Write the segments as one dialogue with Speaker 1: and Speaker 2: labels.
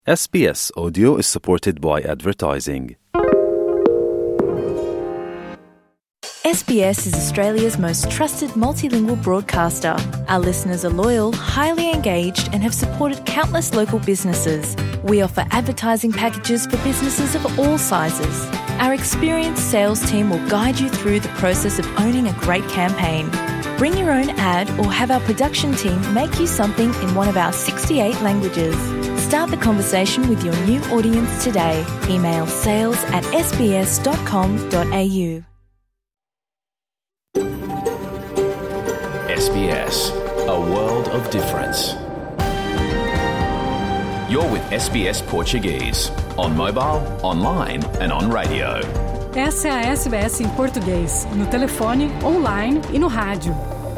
Speaker 1: SBS Audio is supported by advertising.
Speaker 2: SBS is Australia's most trusted multilingual broadcaster. Our listeners are loyal, highly engaged, and have supported countless local businesses. We offer advertising packages for businesses of all sizes. Our experienced sales team will guide you through the process of owning a great campaign. Bring your own ad or have our production team make you something in one of our 68 languages. Start the conversation with your new audience today. Email sales@sbs.com.au.
Speaker 3: SBS, a world of difference. You're with SBS Portuguese, on mobile, online and on radio.
Speaker 4: Essa é a SBS em português, no telefone, online e no rádio.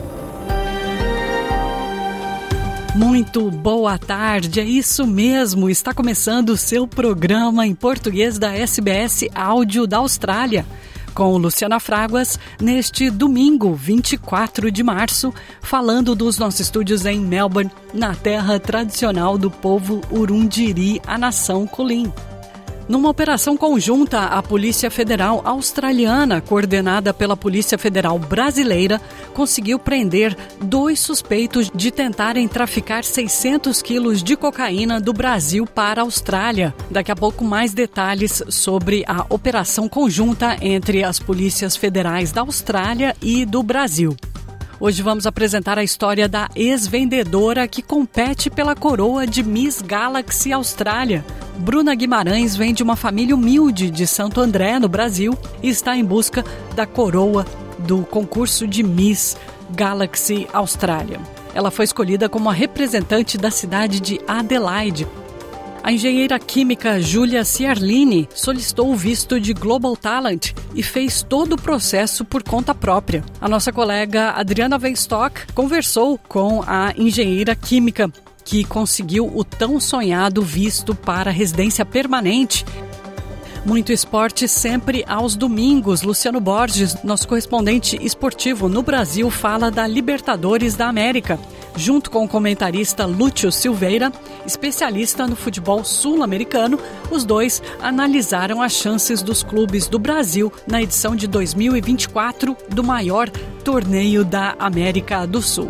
Speaker 4: Muito boa tarde, é isso mesmo, está começando o seu programa em português da SBS Áudio da Austrália, com Luciana Fraguas, neste domingo, 24 de março, falando dos nossos estúdios em Melbourne, na terra tradicional do povo Urundjeri, a nação Kulin. Numa operação conjunta, a Polícia Federal Australiana, coordenada pela Polícia Federal Brasileira, conseguiu prender 2 suspeitos de tentarem traficar 600 quilos de cocaína do Brasil para a Austrália. Daqui a pouco mais detalhes sobre a operação conjunta entre as polícias federais da Austrália e do Brasil. Hoje vamos apresentar a história da ex-vendedora que compete pela coroa de Miss Galaxy Austrália. Bruna Guimarães vem de uma família humilde de Santo André, no Brasil, e está em busca da coroa do concurso de Miss Galaxy Austrália. Ela foi escolhida como a representante da cidade de Adelaide. A engenheira química Júlia Ciarlini solicitou o visto de Global Talent e fez todo o processo por conta própria. A nossa colega Adriana Weinstock conversou com a engenheira química que conseguiu o tão sonhado visto para residência permanente. Muito esporte sempre aos domingos. Luciano Borges, nosso correspondente esportivo no Brasil, fala da Libertadores da América. Junto com o comentarista Lúcio Silveira, especialista no futebol sul-americano, os dois analisaram as chances dos clubes do Brasil na edição de 2024 do maior torneio da América do Sul.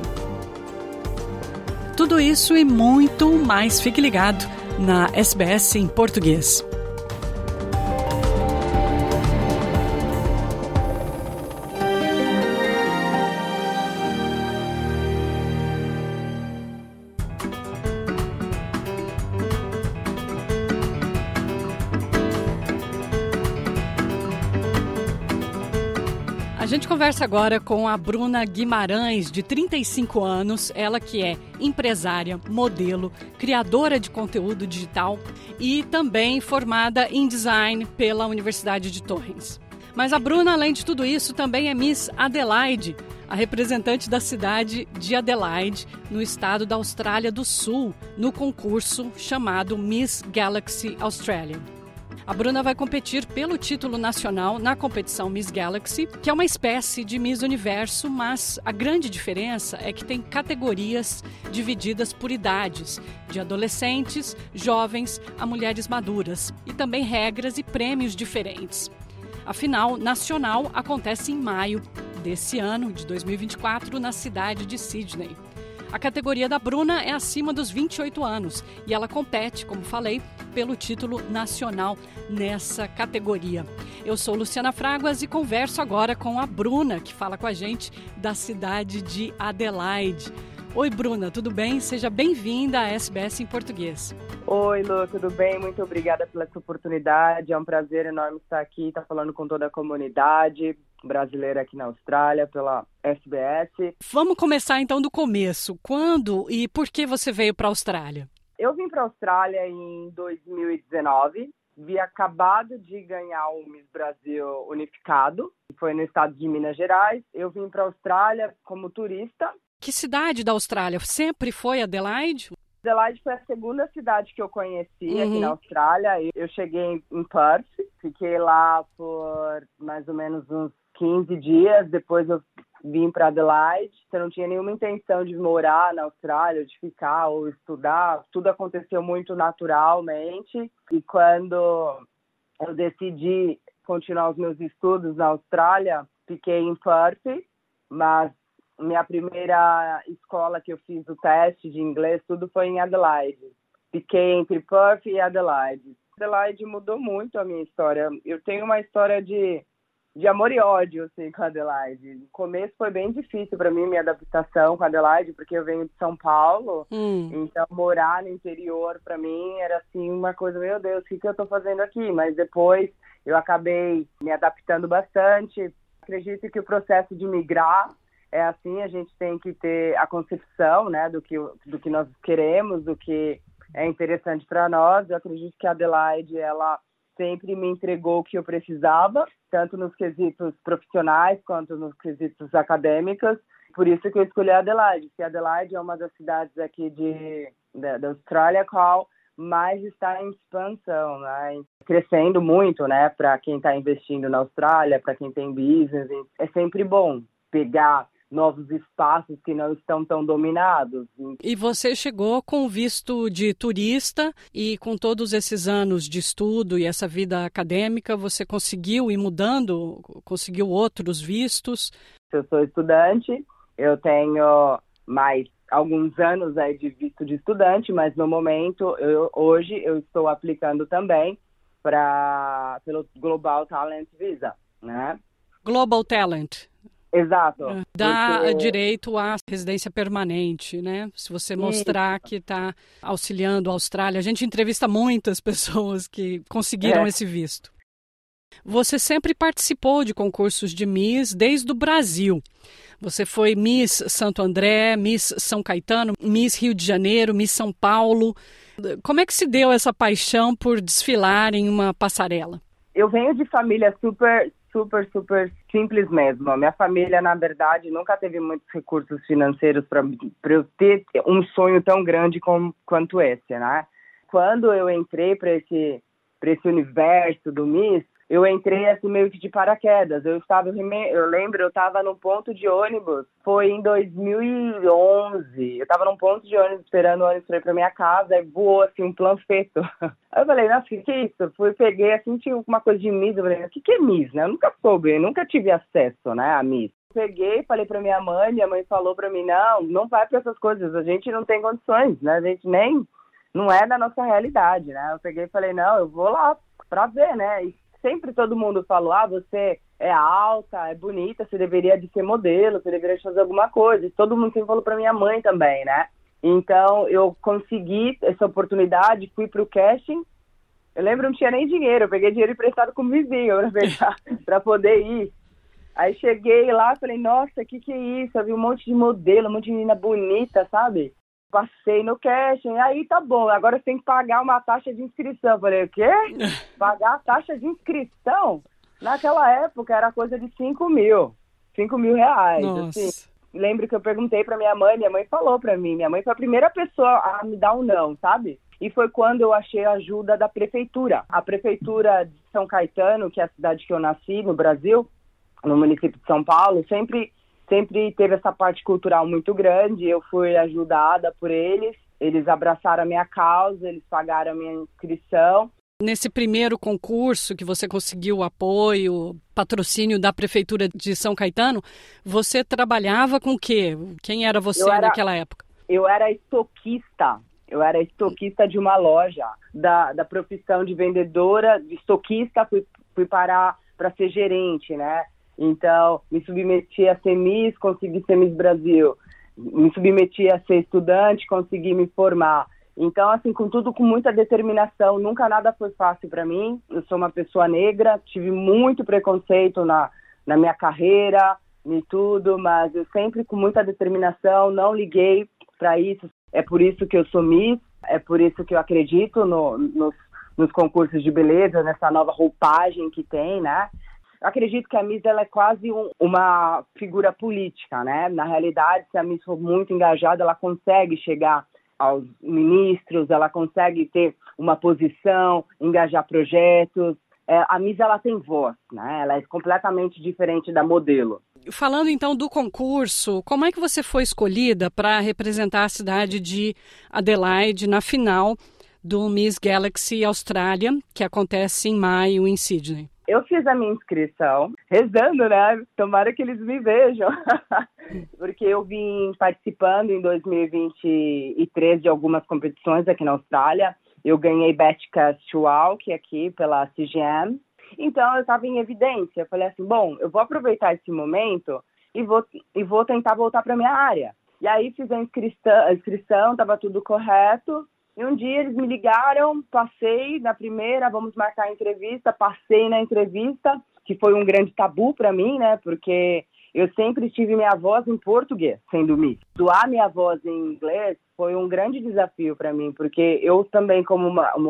Speaker 4: Tudo isso e muito mais. Fique ligado na SBS em português. A gente conversa agora com a Bruna Guimarães, de 35 anos, ela que é empresária, modelo, criadora de conteúdo digital e também formada em design pela Universidade de Torrens. Mas a Bruna, além de tudo isso, também é Miss Adelaide, a representante da cidade de Adelaide, no estado da Austrália do Sul, no concurso chamado Miss Galaxy Australia. A Bruna vai competir pelo título nacional na competição Miss Galaxy, que é uma espécie de Miss Universo, mas a grande diferença é que tem categorias divididas por idades, de adolescentes, jovens a mulheres maduras, e também regras e prêmios diferentes. A final nacional acontece em maio desse ano, de 2024, na cidade de Sydney. A categoria da Bruna é acima dos 28 anos e ela compete, como falei, pelo título nacional nessa categoria. Eu sou Luciana Fraguas e converso agora com a Bruna, que fala com a gente da cidade de Adelaide. Oi, Bruna, tudo bem? Seja bem-vinda à SBS em português.
Speaker 5: Oi, Lu, tudo bem? Muito obrigada pela sua oportunidade. É um prazer enorme estar aqui, estar falando com toda a comunidade brasileira aqui na Austrália, pela SBS.
Speaker 4: Vamos começar então do começo. Quando e por que você veio para a Austrália?
Speaker 5: Eu vim para a Austrália em 2019. Vi acabado de ganhar o Miss Brasil unificado. Foi no estado de Minas Gerais. Eu vim para a Austrália como turista.
Speaker 4: Que cidade da Austrália? Sempre foi Adelaide?
Speaker 5: Adelaide foi a segunda cidade que eu conheci aqui na Austrália. Eu cheguei em Perth, fiquei lá por mais ou menos uns 15 dias. Depois eu vim para Adelaide. Eu não tinha nenhuma intenção de morar na Austrália, de ficar ou estudar. Tudo aconteceu muito naturalmente. E quando eu decidi continuar os meus estudos na Austrália, fiquei em Perth, mas minha primeira escola que eu fiz o teste de inglês, tudo foi em Adelaide. Fiquei entre Perth e Adelaide. Adelaide mudou muito a minha história. Eu tenho uma história de amor e ódio, assim, com Adelaide. No começo foi bem difícil para mim, minha adaptação com Adelaide, porque eu venho de São Paulo. Então, morar no interior, para mim, era, assim, uma coisa, meu Deus, o que eu tô fazendo aqui? Mas depois eu acabei me adaptando bastante. Acredito que o processo de migrar é assim, a gente tem que ter a concepção, né, do que nós queremos, do que é interessante para nós. Eu acredito que a Adelaide, ela sempre me entregou o que eu precisava, tanto nos quesitos profissionais quanto nos quesitos acadêmicos. Por isso que eu escolhi a Adelaide, porque a Adelaide é uma das cidades aqui da Austrália qual mais está em expansão, né? Crescendo muito, né? Para quem está investindo na Austrália, para quem tem business. É sempre bom pegar novos espaços que não estão tão dominados.
Speaker 4: E você chegou com visto de turista e com todos esses anos de estudo e essa vida acadêmica, você conseguiu ir mudando, conseguiu outros vistos?
Speaker 5: Eu sou estudante, eu tenho mais alguns anos aí de visto de estudante, mas no momento, hoje eu estou aplicando também pelo Global Talent Visa, né?
Speaker 4: Global Talent.
Speaker 5: Exato.
Speaker 4: Dá direito à residência permanente, né? Se você mostrar que está auxiliando a Austrália. A gente entrevista muitas pessoas que conseguiram esse visto. Você sempre participou de concursos de Miss desde o Brasil. Você foi Miss Santo André, Miss São Caetano, Miss Rio de Janeiro, Miss São Paulo. Como é que se deu essa paixão por desfilar em uma passarela?
Speaker 5: Eu venho de família super simples mesmo. A minha família, na verdade, nunca teve muitos recursos financeiros para eu ter um sonho tão grande quanto esse, né? Quando eu entrei para esse universo do Miss, eu entrei assim meio que de paraquedas. Eu lembro, eu estava num ponto de ônibus, foi em 2011. Eu estava num ponto de ônibus esperando o ônibus para ir para minha casa e voou assim um planfeto. Aí eu falei, nossa, o que é isso? Peguei assim, tinha uma coisa de Miss. Eu falei, o que é Miss, né? Eu nunca soube, eu nunca tive acesso, né, a Miss. Peguei, falei para minha mãe falou para mim, não vai para essas coisas, a gente não tem condições, né? A gente não é da nossa realidade, né? Eu peguei e falei, não, eu vou lá para ver, né? E sempre todo mundo falou, você é alta, é bonita, você deveria de ser modelo, você deveria de fazer alguma coisa. E todo mundo sempre falou para minha mãe também, né? Então, eu consegui essa oportunidade, fui para o casting. Eu lembro, não tinha nem dinheiro, eu peguei dinheiro emprestado com o vizinho para poder ir. Aí cheguei lá, falei, nossa, que é isso? Eu vi um monte de modelo, um monte de menina bonita, sabe? Passei no casting, aí tá bom, agora você tem que pagar uma taxa de inscrição. Eu falei, o quê? Pagar a taxa de inscrição? Naquela época era coisa de 5 mil reais. Assim. Lembro que eu perguntei pra minha mãe falou pra mim, minha mãe foi a primeira pessoa a me dar um não, sabe? E foi quando eu achei a ajuda da prefeitura. A prefeitura de São Caetano, que é a cidade que eu nasci no Brasil, no município de São Paulo, sempre teve essa parte cultural muito grande. Eu fui ajudada por eles abraçaram a minha causa, eles pagaram a minha inscrição.
Speaker 4: Nesse primeiro concurso que você conseguiu o apoio, patrocínio da Prefeitura de São Caetano, você trabalhava com o quê? Quem era você naquela época?
Speaker 5: Eu era estoquista de uma loja, da profissão de vendedora, de estoquista, fui parar para ser gerente, né? Então, me submeti a ser Miss, consegui ser Miss Brasil. Me submeti a ser estudante, consegui me formar. Então, assim, com muita determinação, nunca nada foi fácil para mim. Eu sou uma pessoa negra, tive muito preconceito na minha carreira e tudo, mas eu sempre com muita determinação, não liguei para isso. É por isso que eu sou Miss, é por isso que eu acredito nos concursos de beleza, nessa nova roupagem que tem, né? Eu acredito que a Miss ela é quase uma figura política, né? Na realidade, se a Miss for muito engajada, ela consegue chegar aos ministros, ela consegue ter uma posição, engajar projetos. A Miss ela tem voz, né? Ela é completamente diferente da modelo.
Speaker 4: Falando então do concurso, como é que você foi escolhida para representar a cidade de Adelaide na final do Miss Galaxy Austrália, que acontece em maio em Sydney?
Speaker 5: Eu fiz a minha inscrição, rezando, né? Tomara que eles me vejam. Porque eu vim participando em 2023 de algumas competições aqui na Austrália. Eu ganhei Betcast Walk aqui pela CGM. Então, eu estava em evidência. Eu falei assim, bom, eu vou aproveitar esse momento e vou tentar voltar para minha área. E aí fiz a inscrição, estava tudo correto. E um dia eles me ligaram, passei na primeira, vamos marcar a entrevista, passei na entrevista, que foi um grande tabu para mim, né? Porque eu sempre tive minha voz em português, sendo Miss. Doar minha voz em inglês foi um grande desafio para mim, porque eu também, como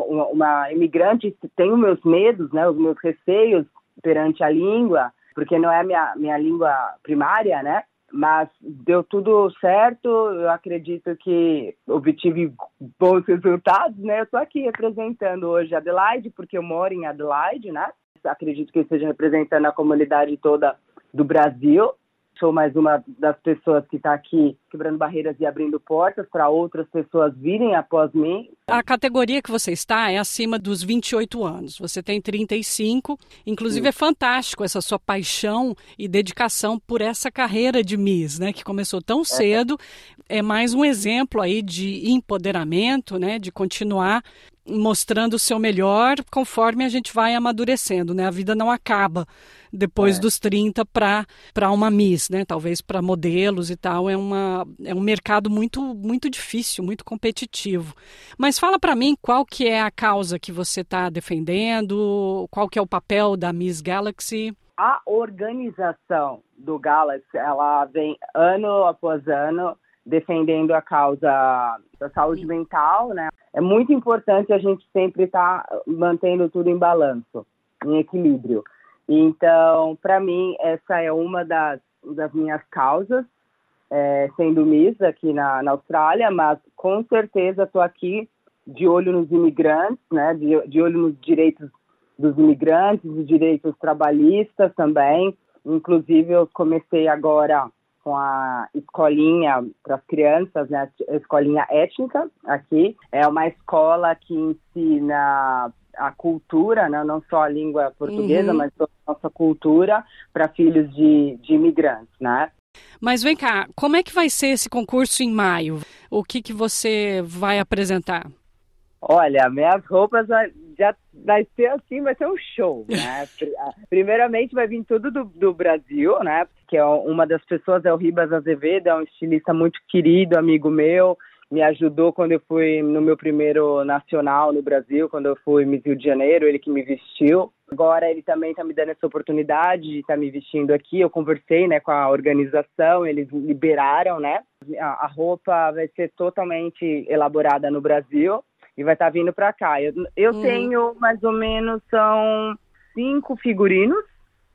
Speaker 5: uma imigrante, tenho meus medos, né? Os meus receios perante a língua, porque não é minha língua primária, né? Mas deu tudo certo, eu acredito que obtive bons resultados, né? Eu estou aqui representando hoje Adelaide, porque eu moro em Adelaide, né? Acredito que eu esteja representando a comunidade toda do Brasil. Sou mais uma das pessoas que está aqui quebrando barreiras e abrindo portas para outras pessoas virem após mim.
Speaker 4: A categoria que você está é acima dos 28 anos. Você tem 35. Inclusive, é fantástico essa sua paixão e dedicação por essa carreira de Miss, né? Que começou tão cedo. É mais um exemplo aí de empoderamento, né? De continuar mostrando o seu melhor conforme a gente vai amadurecendo, né? A vida não acaba depois dos 30 para uma Miss, né? Talvez para modelos e tal. É um mercado muito, muito difícil, muito competitivo. Mas fala para mim qual que é a causa que você está defendendo, qual que é o papel da Miss Galaxy.
Speaker 5: A organização do Galaxy, ela vem ano após ano defendendo a causa da saúde mental, né? É muito importante a gente sempre estar mantendo tudo em balanço, em equilíbrio. Então, para mim, essa é uma das minhas causas, sendo Miss aqui na Austrália, mas com certeza estou aqui de olho nos imigrantes, né? De olho nos direitos dos imigrantes, os direitos trabalhistas também. Inclusive, eu comecei agora com a escolinha para as crianças, né? A escolinha étnica aqui. É uma escola que ensina a cultura, né? Não só a língua portuguesa, mas toda a nossa cultura para filhos de imigrantes, né?
Speaker 4: Mas vem cá, como é que vai ser esse concurso em maio? O que você vai apresentar?
Speaker 5: Olha, minhas roupas já vai ser assim, vai ser um show, né? Primeiramente vai vir tudo do Brasil, né? Que é uma das pessoas é o Ribas Azevedo, é um estilista muito querido, amigo meu, me ajudou quando eu fui no meu primeiro nacional no Brasil, quando eu fui Miss Rio de Janeiro, ele que me vestiu. Agora ele também está me dando essa oportunidade de estar me vestindo aqui. Eu conversei, né, com a organização, eles liberaram, né? A roupa vai ser totalmente elaborada no Brasil e vai estar vindo para cá. Eu tenho mais ou menos, são 5 figurinos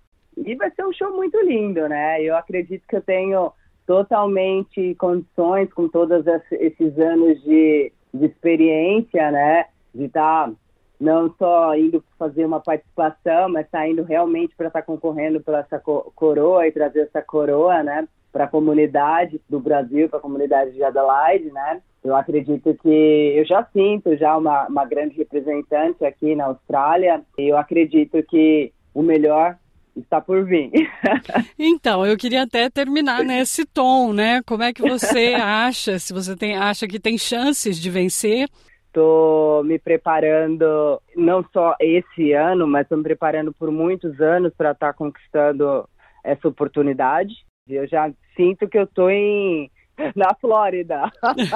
Speaker 5: e vai ser um show muito lindo, né? Eu acredito que eu tenho totalmente condições, com todos esses anos de experiência, né? De estar não só indo fazer uma participação, mas estar indo realmente para estar concorrendo pela essa coroa e trazer essa coroa, né? Para a comunidade do Brasil, para a comunidade de Adelaide, né? Eu acredito que eu já sinto uma grande representante aqui na Austrália e eu acredito que o melhor está por vir.
Speaker 4: Então, eu queria até terminar nesse tom, né? Como é que você acha, se você acha que tem chances de vencer?
Speaker 5: Estou me preparando, não só esse ano, mas estou me preparando por muitos anos para estar conquistando essa oportunidade. Eu já sinto que eu estou na Flórida.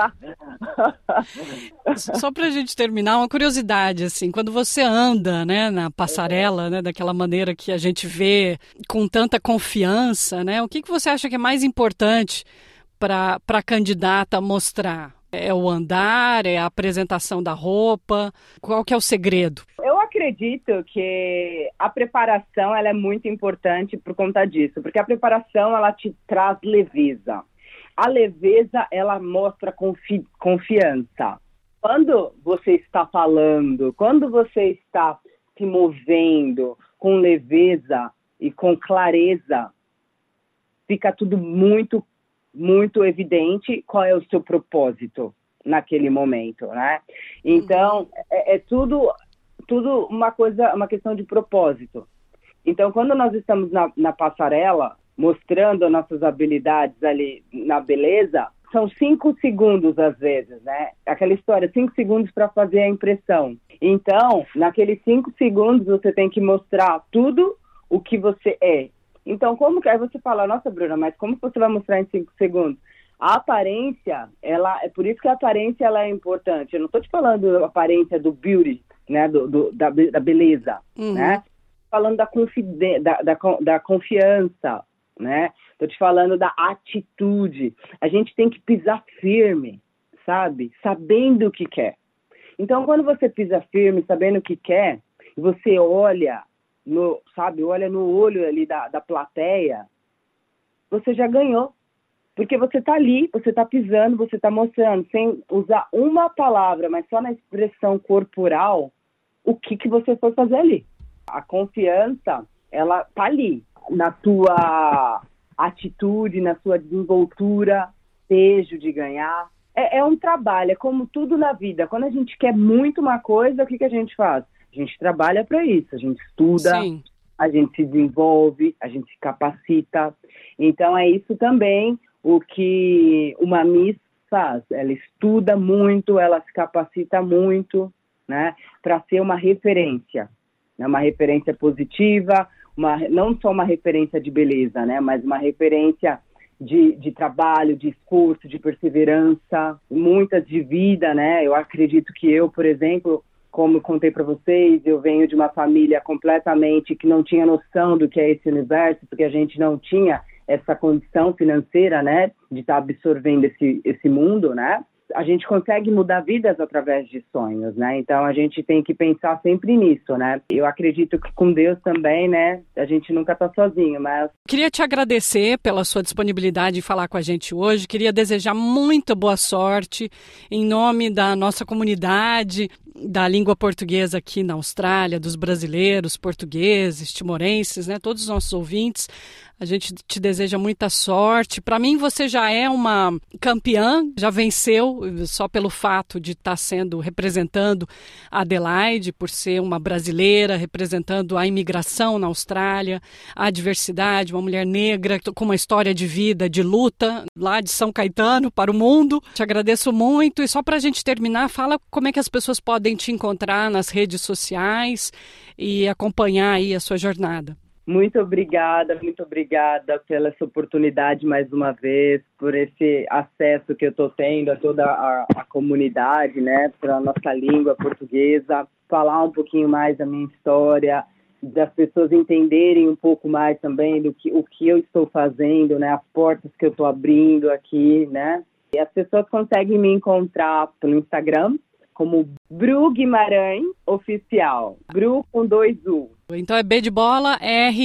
Speaker 4: Só para a gente terminar, uma curiosidade, assim, quando você anda, né, na passarela, né, daquela maneira que a gente vê com tanta confiança, né, o que você acha que é mais importante para a candidata mostrar? É o andar, é a apresentação da roupa? Qual que é o segredo?
Speaker 5: Eu acredito que a preparação ela é muito importante por conta disso, porque a preparação ela te traz leveza. A leveza, ela mostra confiança. Quando você está falando, quando você está se movendo com leveza e com clareza, fica tudo muito, muito evidente qual é o seu propósito naquele momento, né? Então, é tudo uma questão de propósito. Então, quando nós estamos na passarela, mostrando nossas habilidades ali na beleza, são 5 segundos às vezes, né? Aquela história, 5 segundos para fazer a impressão. Então, naqueles 5 segundos, você tem que mostrar tudo o que você é. Então, como que... Aí você fala, nossa, Bruna, mas como que você vai mostrar em 5 segundos? A aparência, é por isso que a aparência ela é importante. Eu não estou te falando da aparência do beauty, né? Da beleza, né? Falando da confiança, né? Estou te falando da atitude. A gente tem que pisar firme, sabe? Sabendo o que quer. Então, quando você pisa firme, sabendo o que quer, você olha no olho ali da plateia, você já ganhou. Porque você está ali, você está pisando, você está mostrando, sem usar uma palavra, mas só na expressão corporal, o que você foi fazer ali. A confiança, ela está ali, na tua atitude, na sua desenvoltura, desejo de ganhar. É um trabalho, é como tudo na vida. Quando a gente quer muito uma coisa, o que a gente faz? A gente trabalha para isso, a gente estuda, Sim. A gente se desenvolve, a gente se capacita. Então é isso também o que uma Miss faz. Ela estuda muito, ela se capacita muito, né, para ser uma referência, né, uma referência positiva, não só uma referência de beleza, né, mas uma referência de trabalho, de esforço, de perseverança, muitas de vida, né? Eu acredito que eu, por exemplo, como eu contei para vocês, eu venho de uma família completamente que não tinha noção do que é esse universo, porque a gente não tinha essa condição financeira, né, de estar absorvendo esse mundo, né? A gente consegue mudar vidas através de sonhos, né? Então a gente tem que pensar sempre nisso, né? Eu acredito que com Deus também, né? A gente nunca está sozinho, mas...
Speaker 4: Queria te agradecer pela sua disponibilidade de falar com a gente hoje. Queria desejar muita boa sorte em nome da nossa comunidade da língua portuguesa aqui na Austrália, dos brasileiros, portugueses, timorenses, né? Todos os nossos ouvintes. A gente te deseja muita sorte. Para mim, você já é uma campeã, já venceu só pelo fato de estar representando a Adelaide, por ser uma brasileira, representando a imigração na Austrália, a diversidade, uma mulher negra com uma história de vida, de luta, lá de São Caetano para o mundo. Te agradeço muito. E só para a gente terminar, fala como é que as pessoas podem te encontrar nas redes sociais e acompanhar aí a sua jornada.
Speaker 5: Muito obrigada pela essa oportunidade mais uma vez, por esse acesso que eu estou tendo a toda a comunidade, né, para a nossa língua portuguesa, falar um pouquinho mais da minha história, das pessoas entenderem um pouco mais também o que eu estou fazendo, né, as portas que eu estou abrindo aqui, né. E as pessoas conseguem me encontrar pelo Instagram como Bru Guimarães Oficial, Bru com 2 U.
Speaker 4: Então é B de bola,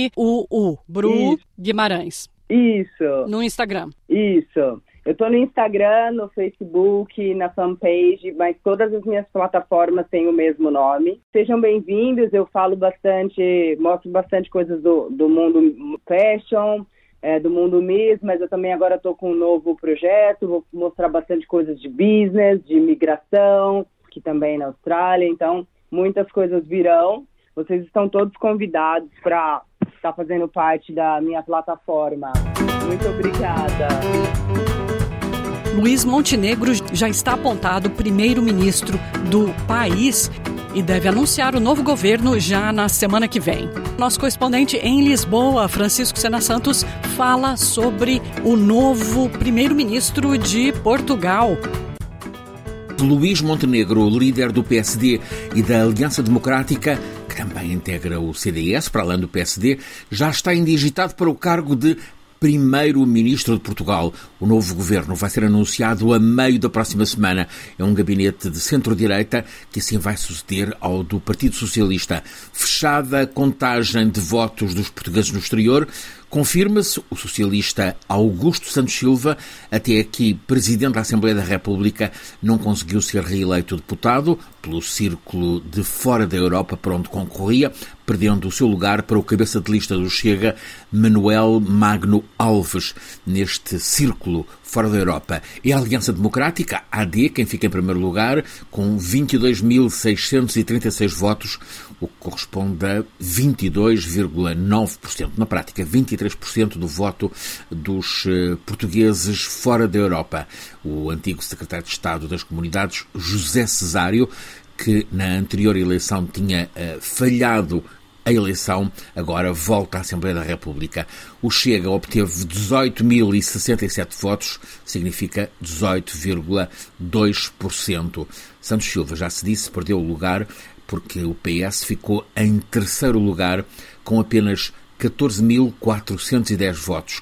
Speaker 4: R-U-U, Bru Isso. Guimarães.
Speaker 5: Isso.
Speaker 4: No Instagram.
Speaker 5: Isso. Eu tô no Instagram, no Facebook, na fanpage, mas todas as minhas plataformas têm o mesmo nome. Sejam bem-vindos, eu falo bastante, mostro bastante coisas do mundo fashion, do mundo Miss, mas eu também agora tô com um novo projeto, vou mostrar bastante coisas de business, de imigração, que também na Austrália, então muitas coisas virão. Vocês estão todos convidados para estar fazendo parte da minha plataforma. Muito obrigada.
Speaker 4: Luís Montenegro já está apontado primeiro-ministro do país e deve anunciar o novo governo já na semana que vem. Nosso correspondente em Lisboa, Francisco Sena Santos, fala sobre o novo primeiro-ministro de Portugal.
Speaker 6: Luís Montenegro, líder do PSD e da Aliança Democrática, que também integra o CDS, para além do PSD, já está indigitado para o cargo de Primeiro-Ministro de Portugal. O novo governo vai ser anunciado a meio da próxima semana. É um gabinete de centro-direita que assim vai suceder ao do Partido Socialista. Fechada a contagem de votos dos portugueses no exterior, Confirma-se o socialista Augusto Santos Silva, até aqui presidente da Assembleia da República, não conseguiu ser reeleito deputado pelo círculo de fora da Europa para onde concorria, perdendo o seu lugar para o cabeça de lista do Chega, Manuel Magno Alves, neste círculo fora da Europa. É a Aliança Democrática, AD, quem fica em primeiro lugar, com 22.636 votos, o que corresponde a 22,9%. Na prática, 23% do voto dos portugueses fora da Europa. O antigo secretário de Estado das Comunidades, José Cesário, que na anterior eleição tinha falhado a eleição, agora volta à Assembleia da República. O Chega obteve 18.067 votos, significa 18,2%. Santos Silva, já se disse, perdeu o lugar porque o PS ficou em terceiro lugar com apenas 14.410 votos,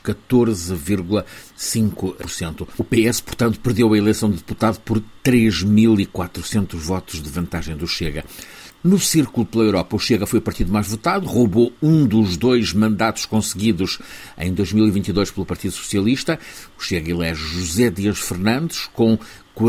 Speaker 6: 14,5%. O PS, portanto, perdeu a eleição de deputado por 3.400 votos de vantagem do Chega. No círculo pela Europa, o Chega foi o partido mais votado, roubou um dos 2 mandatos conseguidos em 2022 pelo Partido Socialista. O Chega elege José Dias Fernandes com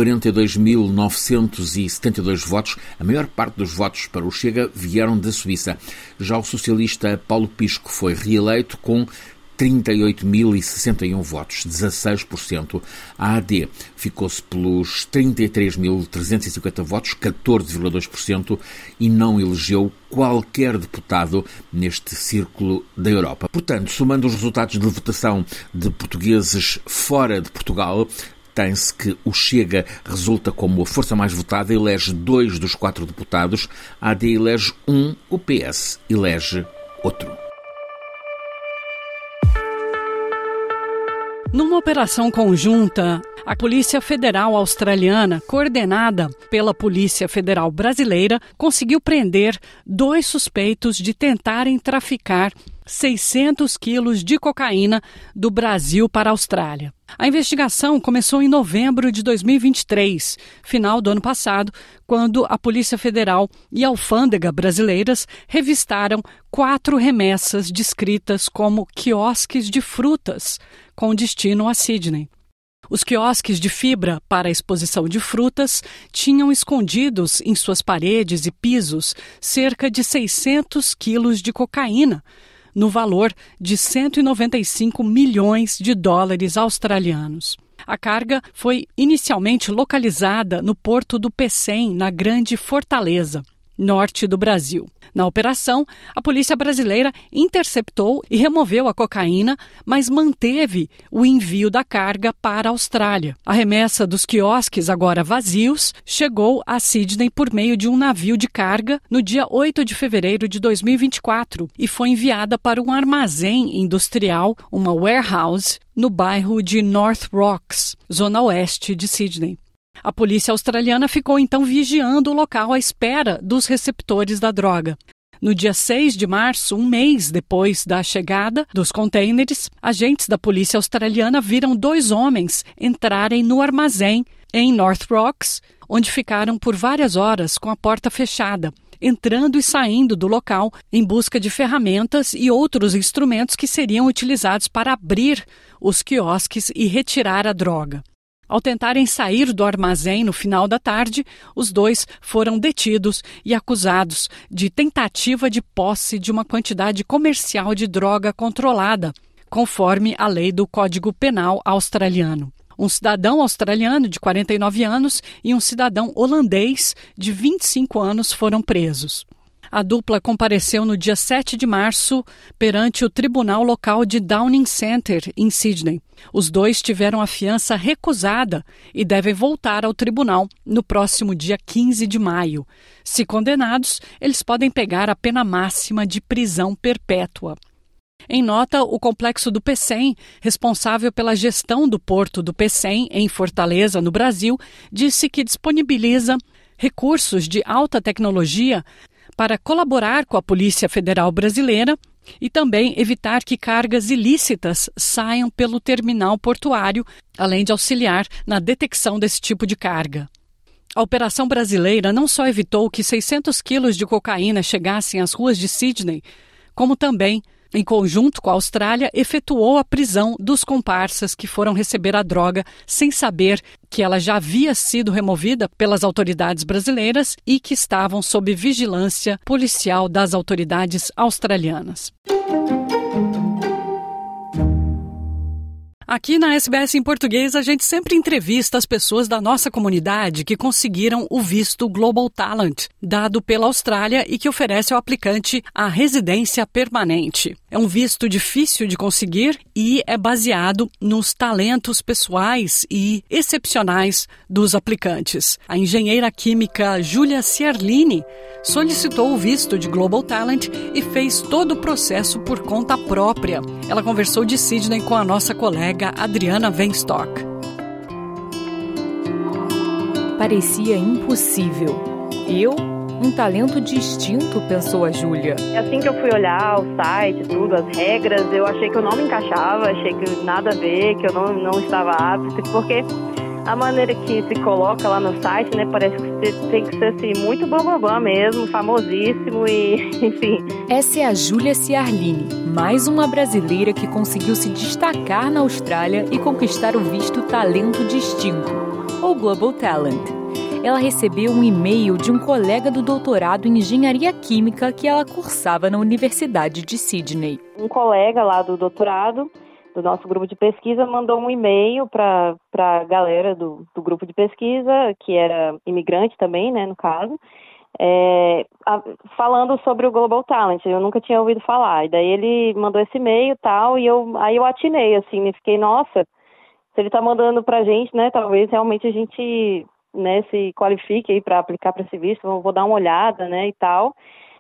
Speaker 6: 42.972 votos. A maior parte dos votos para o Chega vieram da Suíça. Já o socialista Paulo Pisco foi reeleito com 38.061 votos, 16%. A AD ficou-se pelos 33.350 votos, 14,2%, e não elegeu qualquer deputado neste círculo da Europa. Portanto, somando os resultados de votação de portugueses fora de Portugal, tem-se que o Chega resulta como a força mais votada, elege 2 dos 4 deputados, a AD elege 1, o PS elege outro.
Speaker 4: Numa operação conjunta, a Polícia Federal Australiana, coordenada pela Polícia Federal Brasileira, conseguiu prender 2 suspeitos de tentarem traficar 600 quilos de cocaína do Brasil para a Austrália. A investigação começou em novembro de 2023, final do ano passado, quando a Polícia Federal e a alfândega brasileiras revistaram 4 remessas descritas como quiosques de frutas, com destino a Sydney. Os quiosques de fibra para a exposição de frutas tinham escondidos em suas paredes e pisos cerca de 600 quilos de cocaína, no valor de 195 milhões de dólares australianos. A carga foi inicialmente localizada no porto do Pecém, na Grande Fortaleza, norte do Brasil. Na operação, a polícia brasileira interceptou e removeu a cocaína, mas manteve o envio da carga para a Austrália. A remessa dos quiosques, agora vazios, chegou a Sydney por meio de um navio de carga no dia 8 de fevereiro de 2024 e foi enviada para um armazém industrial, uma warehouse, no bairro de North Rocks, zona oeste de Sydney. A polícia australiana ficou então vigiando o local à espera dos receptores da droga. No dia 6 de março, um mês depois da chegada dos contêineres, agentes da polícia australiana viram 2 homens entrarem no armazém em North Rocks, onde ficaram por várias horas com a porta fechada, entrando e saindo do local em busca de ferramentas e outros instrumentos que seriam utilizados para abrir os quiosques e retirar a droga. Ao tentarem sair do armazém no final da tarde, os 2 foram detidos e acusados de tentativa de posse de uma quantidade comercial de droga controlada, conforme a lei do Código Penal australiano. Um cidadão australiano de 49 anos e um cidadão holandês de 25 anos foram presos. A dupla compareceu no dia 7 de março perante o tribunal local de Downing Centre, em Sydney. Os 2 tiveram a fiança recusada e devem voltar ao tribunal no próximo dia 15 de maio. Se condenados, eles podem pegar a pena máxima de prisão perpétua. Em nota, o complexo do Pecém, responsável pela gestão do porto do Pecém, em Fortaleza, no Brasil, disse que disponibiliza recursos de alta tecnologia para colaborar com a Polícia Federal Brasileira e também evitar que cargas ilícitas saiam pelo terminal portuário, além de auxiliar na detecção desse tipo de carga. A operação brasileira não só evitou que 600 quilos de cocaína chegassem às ruas de Sydney, como também em conjunto com a Austrália, efetuou a prisão dos comparsas que foram receber a droga sem saber que ela já havia sido removida pelas autoridades brasileiras e que estavam sob vigilância policial das autoridades australianas. Aqui na SBS em português, a gente sempre entrevista as pessoas da nossa comunidade que conseguiram o visto Global Talent, dado pela Austrália e que oferece ao aplicante a residência permanente. É um visto difícil de conseguir e é baseado nos talentos pessoais e excepcionais dos aplicantes. A engenheira química Julia Ciarlini solicitou o visto de Global Talent e fez todo o processo por conta própria. Ela conversou de Sydney com a nossa colega Adriana Weinstock.
Speaker 7: Parecia impossível. Um talento distinto, pensou a Júlia.
Speaker 8: Assim que eu fui olhar o site, tudo, as regras, eu achei que eu não me encaixava, achei que nada a ver, que eu não estava apta, porque a maneira que se coloca lá no site, né, parece que você tem que ser assim, muito bambambam mesmo, famosíssimo e, enfim.
Speaker 7: Essa é a Julia Ciarlini, mais uma brasileira que conseguiu se destacar na Austrália e conquistar o visto Talento Distinto, ou Global Talent. Ela recebeu um e-mail de um colega do doutorado em engenharia química que ela cursava na Universidade de Sydney.
Speaker 8: Um colega lá do doutorado, do nosso grupo de pesquisa, mandou um e-mail para a galera do grupo de pesquisa, que era imigrante também, né, no caso, falando sobre o Global Talent. Eu nunca tinha ouvido falar. E daí ele mandou esse e-mail e tal, e aí eu atinei, assim, e fiquei, nossa, se ele está mandando pra gente, né, talvez realmente a gente, né, se qualifique aí para aplicar para esse visto, vou dar uma olhada, né, e tal.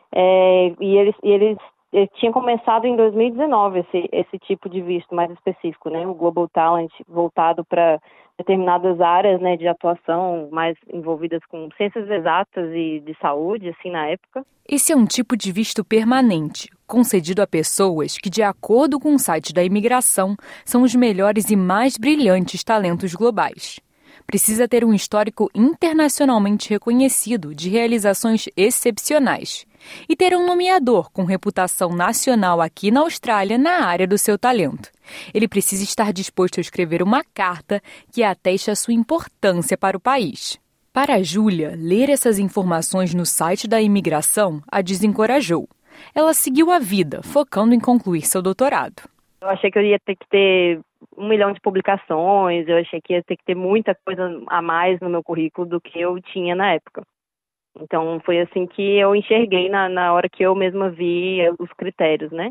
Speaker 8: E eles tinha começado em 2019 esse tipo de visto mais específico, né, o Global Talent, voltado para determinadas áreas, né, de atuação mais envolvidas com ciências exatas e de saúde, assim, na época.
Speaker 7: Esse é um tipo de visto permanente, concedido a pessoas que, de acordo com o site da imigração, são os melhores e mais brilhantes talentos globais. Precisa ter um histórico internacionalmente reconhecido de realizações excepcionais e ter um nomeador com reputação nacional aqui na Austrália na área do seu talento. Ele precisa estar disposto a escrever uma carta que ateste a sua importância para o país. Para a Júlia, ler essas informações no site da imigração a desencorajou. Ela seguiu a vida, focando em concluir seu doutorado.
Speaker 8: Eu achei que eu ia ter que ter 1 milhão de publicações, eu achei que ia ter que ter muita coisa a mais no meu currículo do que eu tinha na época. Então, foi assim que eu enxerguei na hora que eu mesma vi os critérios, né?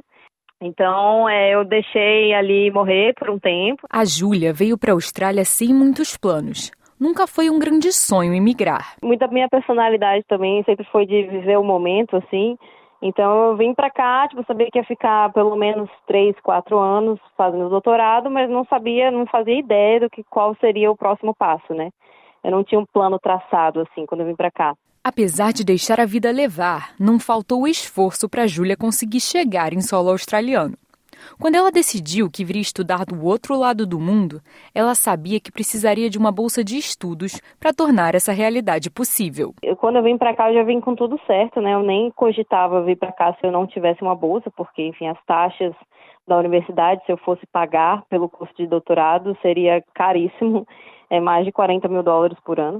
Speaker 8: Então, eu deixei ali morrer por um tempo.
Speaker 7: A Júlia veio para a Austrália sem muitos planos. Nunca foi um grande sonho emigrar.
Speaker 8: Muita minha personalidade também sempre foi de viver o momento, assim. Então, eu vim para cá, sabia que ia ficar pelo menos 3, 4 anos fazendo doutorado, mas não fazia ideia qual seria o próximo passo, né? Eu não tinha um plano traçado, assim, quando eu vim para cá.
Speaker 7: Apesar de deixar a vida levar, não faltou esforço para a Júlia conseguir chegar em solo australiano. Quando ela decidiu que viria estudar do outro lado do mundo, ela sabia que precisaria de uma bolsa de estudos para tornar essa realidade possível.
Speaker 8: Quando eu vim para cá, eu já vim com tudo certo, né? Eu nem cogitava vir para cá se eu não tivesse uma bolsa, porque, enfim, as taxas da universidade, se eu fosse pagar pelo curso de doutorado, seria caríssimo, mais de $40 mil por ano.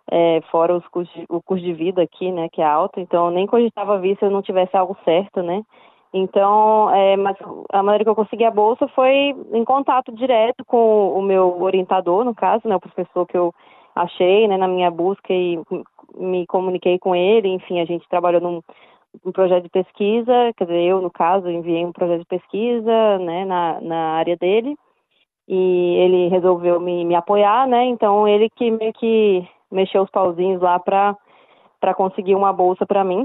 Speaker 8: Fora o custo de vida aqui, né, que é alto. Então, eu nem cogitava vir se eu não tivesse algo certo, né? Então, mas a maneira que eu consegui a bolsa foi em contato direto com o meu orientador, no caso, né, o professor que eu achei, né, na minha busca, e me comuniquei com ele. Enfim, a gente trabalhou num projeto de pesquisa, quer dizer, eu, no caso, enviei um projeto de pesquisa, né, na área dele, e ele resolveu me apoiar, né, então ele que meio que mexeu os pauzinhos lá para conseguir uma bolsa para mim,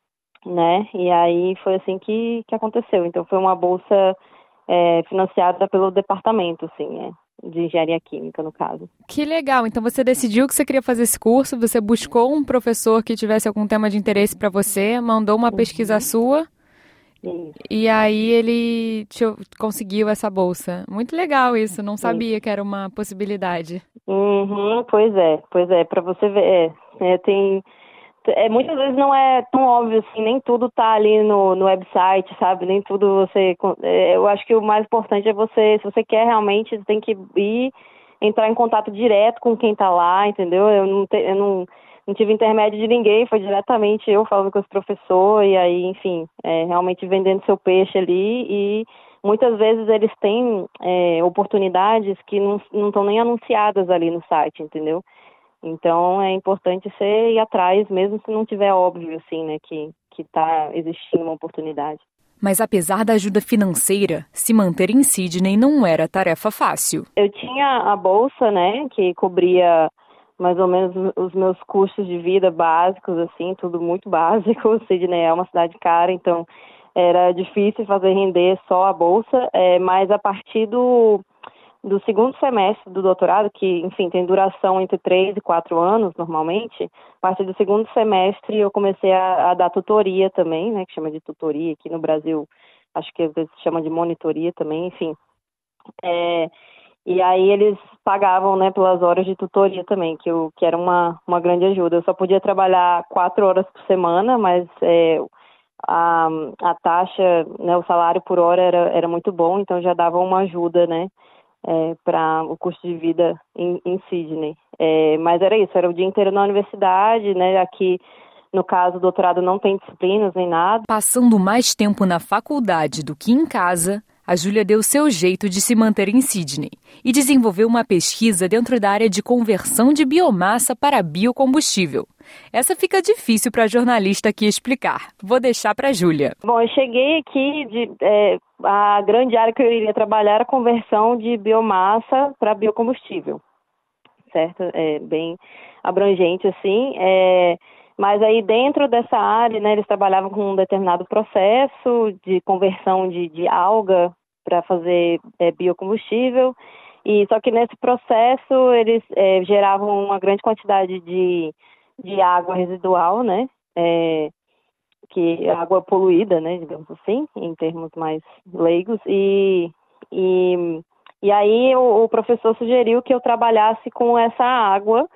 Speaker 8: né, e aí foi assim que aconteceu. Então foi uma bolsa financiada pelo departamento, assim, de engenharia química, no caso.
Speaker 7: Que legal! Então você decidiu que você queria fazer esse curso, você buscou um professor que tivesse algum tema de interesse para você, mandou uma pesquisa sua, e aí ele conseguiu essa bolsa. Muito legal isso, não sabia que era uma possibilidade.
Speaker 8: Pois é, para você ver, muitas vezes não é tão óbvio assim, nem tudo tá ali no website, sabe? Nem tudo você... eu acho que o mais importante é você, se você quer realmente, você tem que entrar em contato direto com quem tá lá, entendeu? Eu não tive intermédio de ninguém, foi diretamente eu falando com esse professor e aí, enfim, realmente vendendo seu peixe ali e muitas vezes eles têm oportunidades que não estão nem anunciadas ali no site, entendeu? Então é importante você ir atrás, mesmo se não tiver óbvio, assim, né, que está existindo uma oportunidade.
Speaker 7: Mas apesar da ajuda financeira, se manter em Sydney não era tarefa fácil.
Speaker 8: Eu tinha a bolsa, né, que cobria mais ou menos os meus custos de vida básicos, assim, tudo muito básico. Sydney é uma cidade cara, então era difícil fazer render só a bolsa, mas a partir do segundo semestre do doutorado, que, enfim, tem duração entre 3 e 4 anos, normalmente, a partir do segundo semestre eu comecei a dar tutoria também, né, que chama de tutoria aqui no Brasil, acho que às vezes chama de monitoria também, enfim. E aí eles pagavam, né, pelas horas de tutoria também, que era uma grande ajuda. Eu só podia trabalhar 4 horas por semana, mas a taxa, né, o salário por hora era muito bom, então já dava uma ajuda, né, para o custo de vida em Sydney. Mas era isso, era o dia inteiro na universidade, né, aqui no caso o doutorado não tem disciplinas nem nada.
Speaker 7: Passando mais tempo na faculdade do que em casa, a Júlia deu seu jeito de se manter em Sydney e desenvolveu uma pesquisa dentro da área de conversão de biomassa para biocombustível. Essa fica difícil para a jornalista aqui explicar. Vou deixar para a Júlia.
Speaker 8: Bom, eu cheguei aqui, a grande área que eu iria trabalhar era a conversão de biomassa para biocombustível, certo? Bem abrangente, assim. Mas aí dentro dessa área, né, eles trabalhavam com um determinado processo de conversão de alga para fazer biocombustível. E só que nesse processo eles geravam uma grande quantidade de água residual, né? Que é água poluída, né, digamos assim, em termos mais leigos. E aí o professor sugeriu que eu trabalhasse com essa água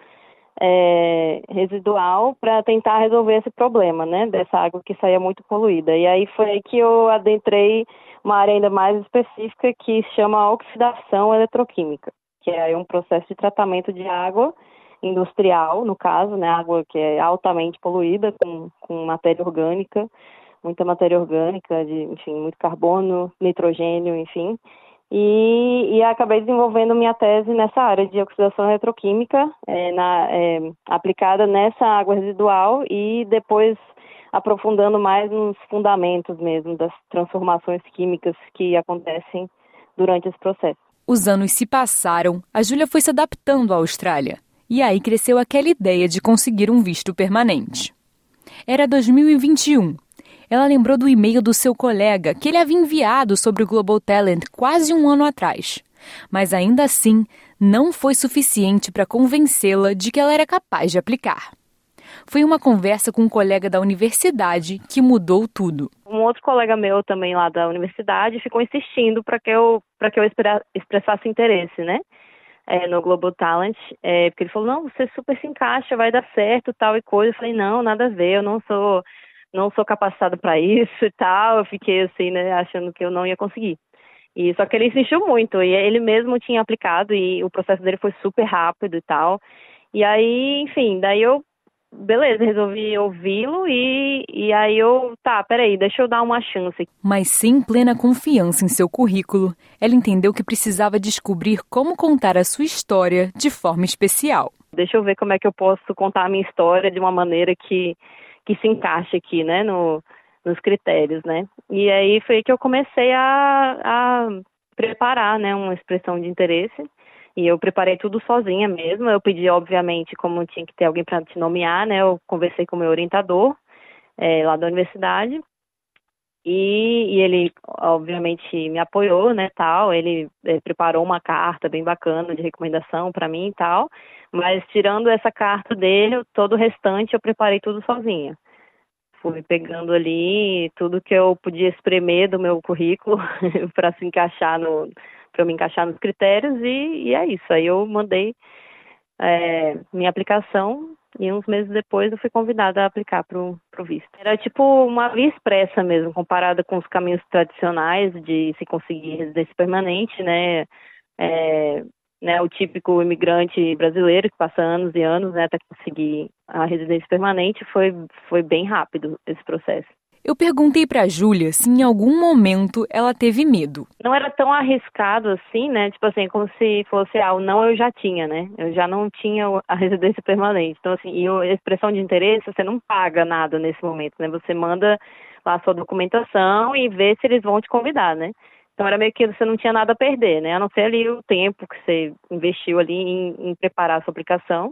Speaker 8: residual para tentar resolver esse problema, né, dessa água que saía muito poluída. E aí foi aí que eu adentrei uma área ainda mais específica que se chama oxidação eletroquímica, que é um processo de tratamento de água industrial, no caso, né, água que é altamente poluída com matéria orgânica, muita matéria orgânica, enfim, muito carbono, nitrogênio, enfim. E acabei desenvolvendo minha tese nessa área de oxidação eletroquímica, aplicada nessa água residual e depois aprofundando mais nos fundamentos mesmo das transformações químicas que acontecem durante esse processo.
Speaker 7: Os anos se passaram, a Júlia foi se adaptando à Austrália. E aí cresceu aquela ideia de conseguir um visto permanente. Era 2021. Ela lembrou do e-mail do seu colega que ele havia enviado sobre o Global Talent quase um ano atrás. Mas ainda assim, não foi suficiente para convencê-la de que ela era capaz de aplicar. Foi uma conversa com um colega da universidade que mudou tudo.
Speaker 8: Um outro colega meu também lá da universidade ficou insistindo para que eu expressasse interesse, né? No Global Talent, porque ele falou, não, você super se encaixa, vai dar certo, tal e coisa. Eu falei, não, nada a ver, eu não sou capacitada para isso e tal. Eu fiquei assim, né, achando que eu não ia conseguir. E só que ele insistiu muito, e ele mesmo tinha aplicado, e o processo dele foi super rápido e tal. E aí, enfim, daí eu, beleza, resolvi ouvi-lo e aí peraí, deixa eu dar uma chance.
Speaker 7: Mas sem plena confiança em seu currículo, ela entendeu que precisava descobrir como contar a sua história de forma especial.
Speaker 8: Deixa eu ver como é que eu posso contar a minha história de uma maneira que se encaixe aqui, né, nos critérios, né. E aí foi que eu comecei a preparar, né, uma expressão de interesse. E eu preparei tudo sozinha mesmo. Eu pedi, obviamente, como tinha que ter alguém para te nomear, né? Eu conversei com o meu orientador lá da universidade. E ele, obviamente, me apoiou, né, tal. Ele preparou uma carta bem bacana de recomendação para mim e tal. Mas, tirando essa carta dele, todo o restante eu preparei tudo sozinha. Fui pegando ali tudo que eu podia espremer do meu currículo para se encaixar para eu me encaixar nos critérios e é isso. Aí eu mandei minha aplicação E uns meses depois eu fui convidada a aplicar pro visto. Era tipo uma via expressa mesmo, comparada com os caminhos tradicionais de se conseguir residência permanente, né? Né, o típico imigrante brasileiro que passa anos e anos, né, até conseguir a residência permanente, foi bem rápido esse processo.
Speaker 7: Eu perguntei para a Júlia se em algum momento ela teve medo.
Speaker 8: Não era tão arriscado assim, né? Tipo assim, como se fosse, o não eu já tinha, né? Eu já não tinha a residência permanente. Então, assim, e a expressão de interesse, você não paga nada nesse momento, né? Você manda lá a sua documentação e vê se eles vão te convidar, né? Então era meio que você não tinha nada a perder, né? A não ser ali o tempo que você investiu ali em preparar a sua aplicação.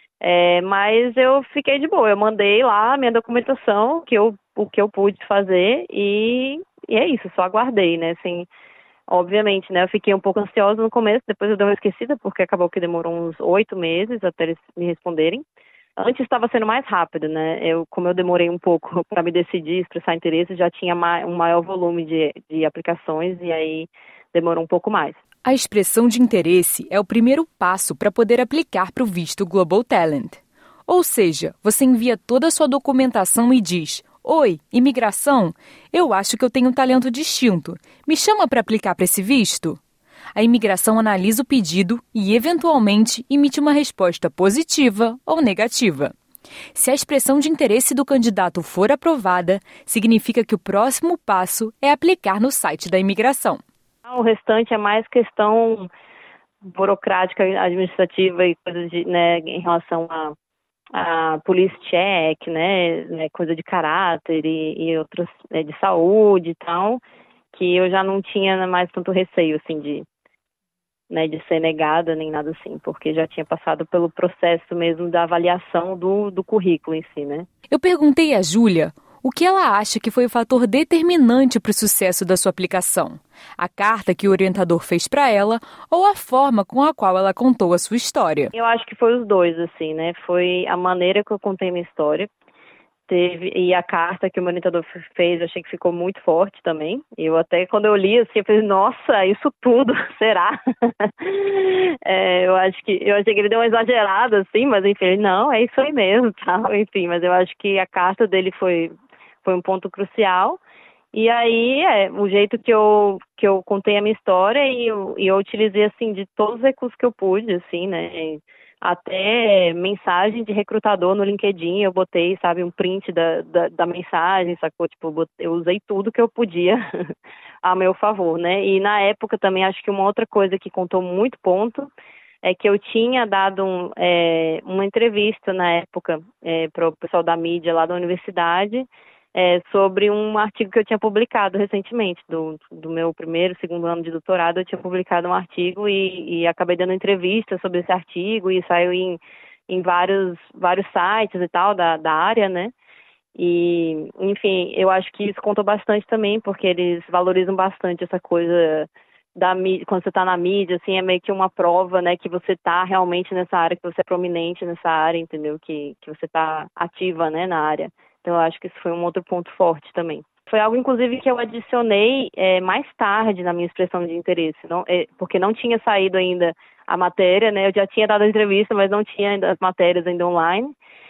Speaker 8: Mas eu fiquei de boa, eu mandei lá a minha documentação, o que eu pude fazer e é isso, só aguardei, né? Assim, obviamente, né? Eu fiquei um pouco ansiosa no começo, depois eu dei uma esquecida, porque acabou que demorou uns 8 meses até eles me responderem. Antes estava sendo mais rápido, né? Como eu demorei um pouco para me decidir, expressar interesse, já tinha um maior volume de aplicações e aí demorou um pouco mais.
Speaker 7: A expressão de interesse é o primeiro passo para poder aplicar para o visto Global Talent. Ou seja, você envia toda a sua documentação e diz: "Oi, imigração, eu acho que eu tenho um talento distinto. Me chama para aplicar para esse visto?" A imigração analisa o pedido e, eventualmente, emite uma resposta positiva ou negativa. Se a expressão de interesse do candidato for aprovada, significa que o próximo passo é aplicar no site da imigração.
Speaker 8: O restante é mais questão burocrática, administrativa e coisas né, em relação a police check, né, coisa de caráter e outras de saúde e tal, que eu já não tinha mais tanto receio assim de ser negada nem nada assim, porque já tinha passado pelo processo mesmo da avaliação do currículo em si, né?
Speaker 7: Eu perguntei à Júlia o que ela acha que foi o fator determinante para o sucesso da sua aplicação. A carta que o orientador fez para ela ou a forma com a qual ela contou a sua história?
Speaker 8: Eu acho que foi os dois, assim, né? Foi a maneira que eu contei minha história. E a carta que o meu orientador fez, eu achei que ficou muito forte também. Eu até, quando eu li, assim, eu falei, nossa, isso tudo, será? Eu achei que ele deu uma exagerada, assim, mas enfim, não, é isso aí mesmo, tal, enfim. Mas eu acho que a carta dele foi um ponto crucial. E aí, o jeito que eu contei a minha história e eu utilizei, assim, de todos os recursos que eu pude, assim, né? Até mensagem de recrutador no LinkedIn, eu botei, sabe, um print da mensagem, sacou? Tipo, eu usei tudo que eu podia a meu favor, né? E na época também, acho que uma outra coisa que contou muito ponto é que eu tinha dado uma entrevista na época para o pessoal da mídia lá da universidade, sobre um artigo que eu tinha publicado recentemente, do meu segundo ano de doutorado, eu tinha publicado um artigo e acabei dando entrevista sobre esse artigo e saiu em vários sites e tal da área, né? E, enfim, eu acho que isso contou bastante também, porque eles valorizam bastante essa coisa da mídia, quando você está na mídia, assim, é meio que uma prova, né, que você está realmente nessa área, que você é prominente nessa área, entendeu? Que você está ativa, né, na área. Então, eu acho que isso foi um outro ponto forte também. Foi algo, inclusive, que eu adicionei mais tarde na minha expressão de interesse, porque não tinha saído ainda a matéria, né? Eu já tinha dado a entrevista, mas não tinha as matérias ainda online.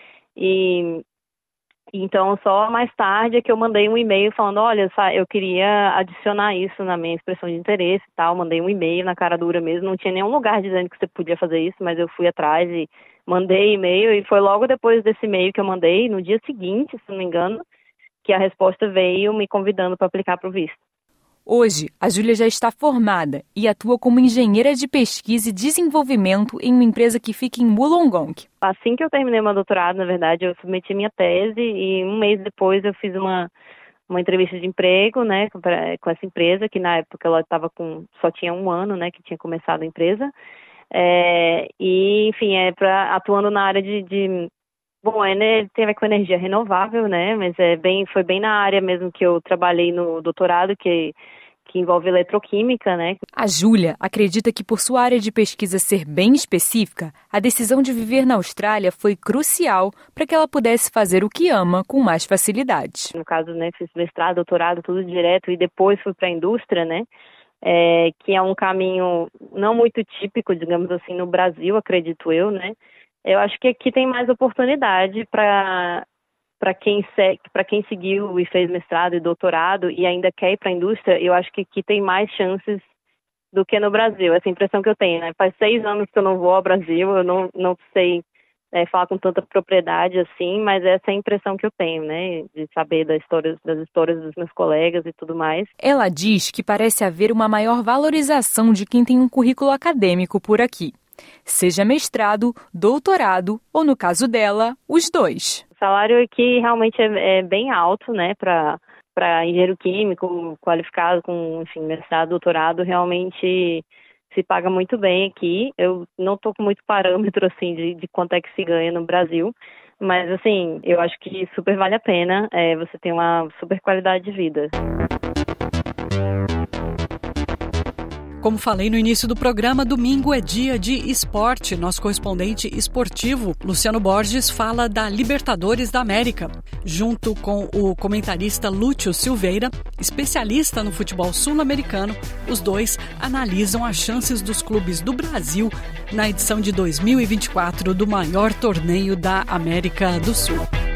Speaker 8: E então, só mais tarde é que eu mandei um e-mail falando, olha, eu queria adicionar isso na minha expressão de interesse e tal. Mandei um e-mail na cara dura mesmo, não tinha nenhum lugar dizendo que você podia fazer isso, mas eu fui atrás e mandei e-mail, e foi logo depois desse e-mail que eu mandei, no dia seguinte, se não me engano, que a resposta veio me convidando para aplicar para o visto.
Speaker 7: Hoje, a Júlia já está formada e atua como engenheira de pesquisa e desenvolvimento em uma empresa que fica em Wollongong.
Speaker 8: Assim que eu terminei meu doutorado, na verdade, eu submeti minha tese e um mês depois eu fiz uma entrevista de emprego, né, com essa empresa, que na época ela só tinha 1 ano, né, que tinha começado a empresa. E, enfim, atuando na área bom, tem a ver com energia renovável, né, mas foi bem na área mesmo que eu trabalhei no doutorado, que envolve eletroquímica, né.
Speaker 7: A Júlia acredita que por sua área de pesquisa ser bem específica, a decisão de viver na Austrália foi crucial para que ela pudesse fazer o que ama com mais facilidade.
Speaker 8: No caso, né, fiz mestrado, doutorado, tudo direto, e depois fui para a indústria, né, que é um caminho não muito típico, digamos assim, no Brasil, acredito eu, né, Eu acho que aqui tem mais oportunidade para quem seguiu e fez mestrado e doutorado e ainda quer ir para a indústria. Eu acho que aqui tem mais chances do que no Brasil. Essa impressão que eu tenho, né? Faz 6 anos que eu não vou ao Brasil, eu não sei falar com tanta propriedade assim, mas essa é a impressão que eu tenho, né? De saber das histórias dos meus colegas e tudo mais.
Speaker 7: Ela diz que parece haver uma maior valorização de quem tem um currículo acadêmico por aqui. Seja mestrado, doutorado ou, no caso dela, os dois.
Speaker 8: O salário aqui realmente é bem alto, né? Para engenheiro químico qualificado com, enfim, mestrado, doutorado, realmente se paga muito bem aqui. Eu não estou com muito parâmetro, assim, de quanto é que se ganha no Brasil, mas, assim, eu acho que super vale a pena. Você tem uma super qualidade de vida.
Speaker 4: Como falei no início do programa, domingo é dia de esporte. Nosso correspondente esportivo, Luciano Borges, fala da Libertadores da América. Junto com o comentarista Lúcio Silveira, especialista no futebol sul-americano, os dois analisam as chances dos clubes do Brasil na edição de 2024 do maior torneio da América do Sul.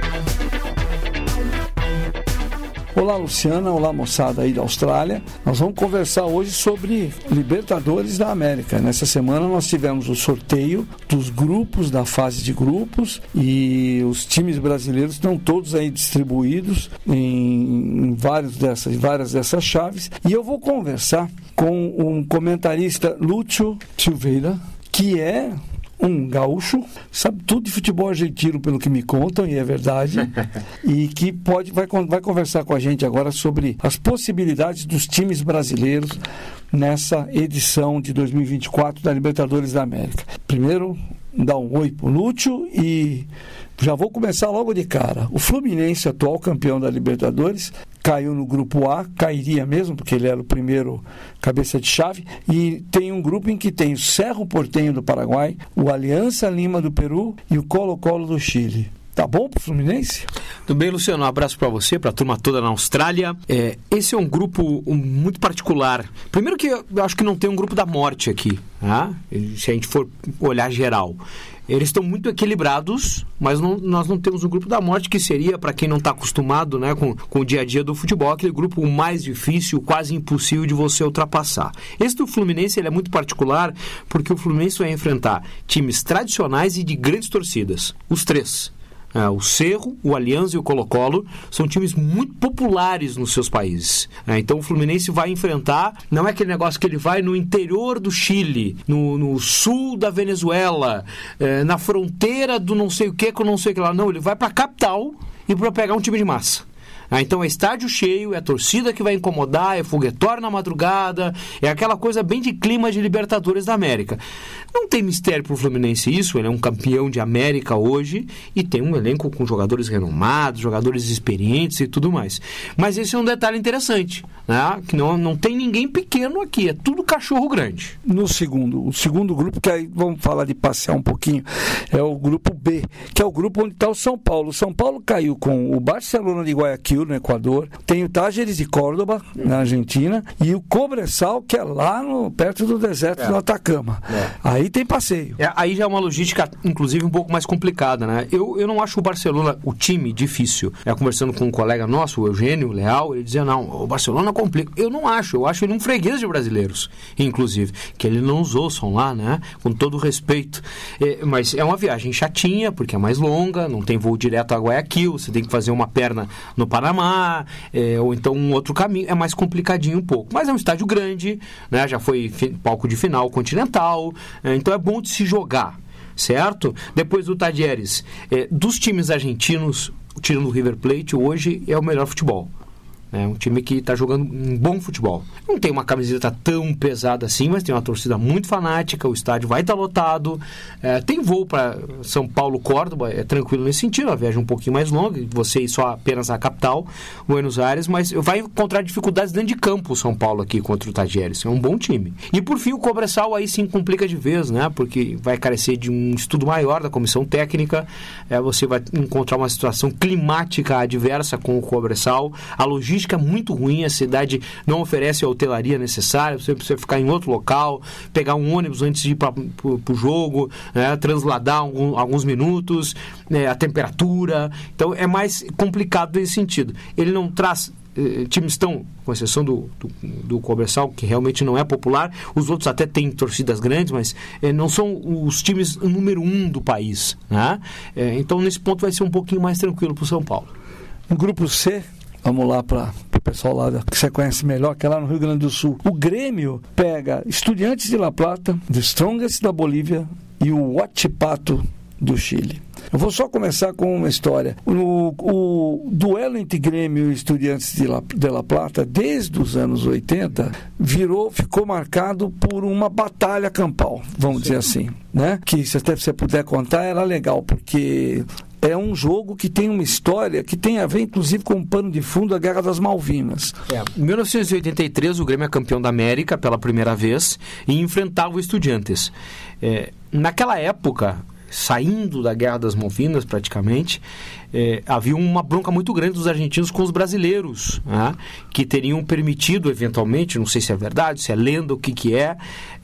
Speaker 9: Olá, Luciana. Olá, moçada aí da Austrália. Nós vamos conversar hoje sobre Libertadores da América. Nessa semana nós tivemos o sorteio dos grupos, da fase de grupos, e os times brasileiros estão todos aí distribuídos em várias dessas chaves. E eu vou conversar com um comentarista, Lúcio Silveira, que é um gaúcho, sabe tudo de futebol argentino, pelo que me contam, e é verdade, e que vai conversar com a gente agora sobre as possibilidades dos times brasileiros nessa edição de 2024 da Libertadores da América. Primeiro, dar um oi pro Lúcio e já vou começar logo de cara. O Fluminense, atual campeão da Libertadores, caiu no grupo A, cairia mesmo, porque ele era o primeiro cabeça de chave, e tem um grupo em que tem o Cerro Porteño do Paraguai, o Aliança Lima do Peru e o Colo-Colo do Chile. Tá bom pro Fluminense?
Speaker 10: Tudo bem, Luciano? Um abraço para você, para a turma toda na Austrália. Esse é um grupo muito particular. Primeiro que eu acho que não tem um grupo da morte aqui, tá? Se a gente for olhar geral. Eles estão muito equilibrados, mas nós não temos um grupo da morte, que seria, para quem não está acostumado, né, com o dia a dia do futebol, aquele grupo mais difícil, quase impossível de você ultrapassar. Esse do Fluminense ele é muito particular, porque o Fluminense vai enfrentar times tradicionais e de grandes torcidas. Os três. O Cerro, o Aliança e o Colo-Colo são times muito populares nos seus países. Então o Fluminense vai enfrentar, não é aquele negócio que ele vai no interior do Chile, no sul da Venezuela, na fronteira do não sei o que com não sei o que lá. Não, ele vai para a capital e para pegar um time de massa. Então é estádio cheio, é a torcida que vai incomodar, é foguetório na madrugada, é aquela coisa bem de clima de Libertadores da América. Não tem mistério pro Fluminense isso, ele é um campeão de América hoje e tem um elenco com jogadores renomados, jogadores experientes e tudo mais. Mas esse é um detalhe interessante, né? Que não tem ninguém pequeno aqui, é tudo cachorro grande.
Speaker 9: O segundo grupo, que aí vamos falar de passear um pouquinho, é o grupo B, que é o grupo onde está o São Paulo. O São Paulo caiu com o Barcelona de Guayaquil, no Equador, tem o Talleres de Córdoba, na Argentina, e o Cobresal, que é lá perto do deserto do Atacama. Aí tem passeio.
Speaker 10: Aí já é uma logística, inclusive, um pouco mais complicada, né? Eu não acho o Barcelona, o time, difícil. Conversando com um colega nosso, o Eugênio Leal, ele dizia, não, o Barcelona complica. Eu não acho, eu acho ele um freguês de brasileiros, inclusive, que ele não os ouçam lá, né? Com todo o respeito. Mas é uma viagem chatinha, porque é mais longa, não tem voo direto a Guayaquil, você tem que fazer uma perna no Panamá, ou então um outro caminho, é mais complicadinho um pouco. Mas é um estádio grande, né? Já foi palco de final continental, então é bom de se jogar, certo? Depois do Talleres, dos times argentinos, tirando o River Plate, hoje é o melhor futebol. É um time que está jogando um bom futebol. Não tem uma camiseta tão pesada assim, mas tem uma torcida muito fanática, o estádio vai estar lotado. Tem voo para São Paulo, Córdoba, é tranquilo nesse sentido, a viagem um pouquinho mais longa, você ir só apenas à capital, Buenos Aires, mas vai encontrar dificuldades dentro de campo o São Paulo aqui contra o Talleres. É um bom time. E por fim o Cobresal aí sim complica de vez, né? Porque vai carecer de um estudo maior da comissão técnica, você vai encontrar uma situação climática adversa com o Cobresal, a logística logística muito ruim, a cidade não oferece a hotelaria necessária, você precisa ficar em outro local, pegar um ônibus antes de ir para o jogo, né, transladar alguns minutos, a temperatura, então é mais complicado nesse sentido. Ele não traz times estão, com exceção do Cobressal, que realmente não é popular, os outros até têm torcidas grandes, mas não são os times número 1 do país, né? Então nesse ponto vai ser um pouquinho mais tranquilo para o São Paulo.
Speaker 9: No grupo C, vamos lá para o pessoal lá que você conhece melhor, que é lá no Rio Grande do Sul. O Grêmio pega Estudiantes de La Plata, The Strongest da Bolívia e o Huachipato do Chile. Eu vou só começar com uma história. O duelo entre Grêmio e Estudiantes de La Plata, desde os anos 80, ficou marcado por uma batalha campal, vamos dizer assim, né? Que se até você puder contar, era legal, porque é um jogo que tem uma história que tem a ver, inclusive, com o pano de fundo da Guerra das Malvinas.
Speaker 10: Em 1983, o Grêmio é campeão da América pela primeira vez e enfrentava o Estudiantes. Naquela época, saindo da Guerra das Malvinas praticamente, havia uma bronca muito grande dos argentinos com os brasileiros, né, que teriam permitido eventualmente, não sei se é verdade, se é lenda, o que é,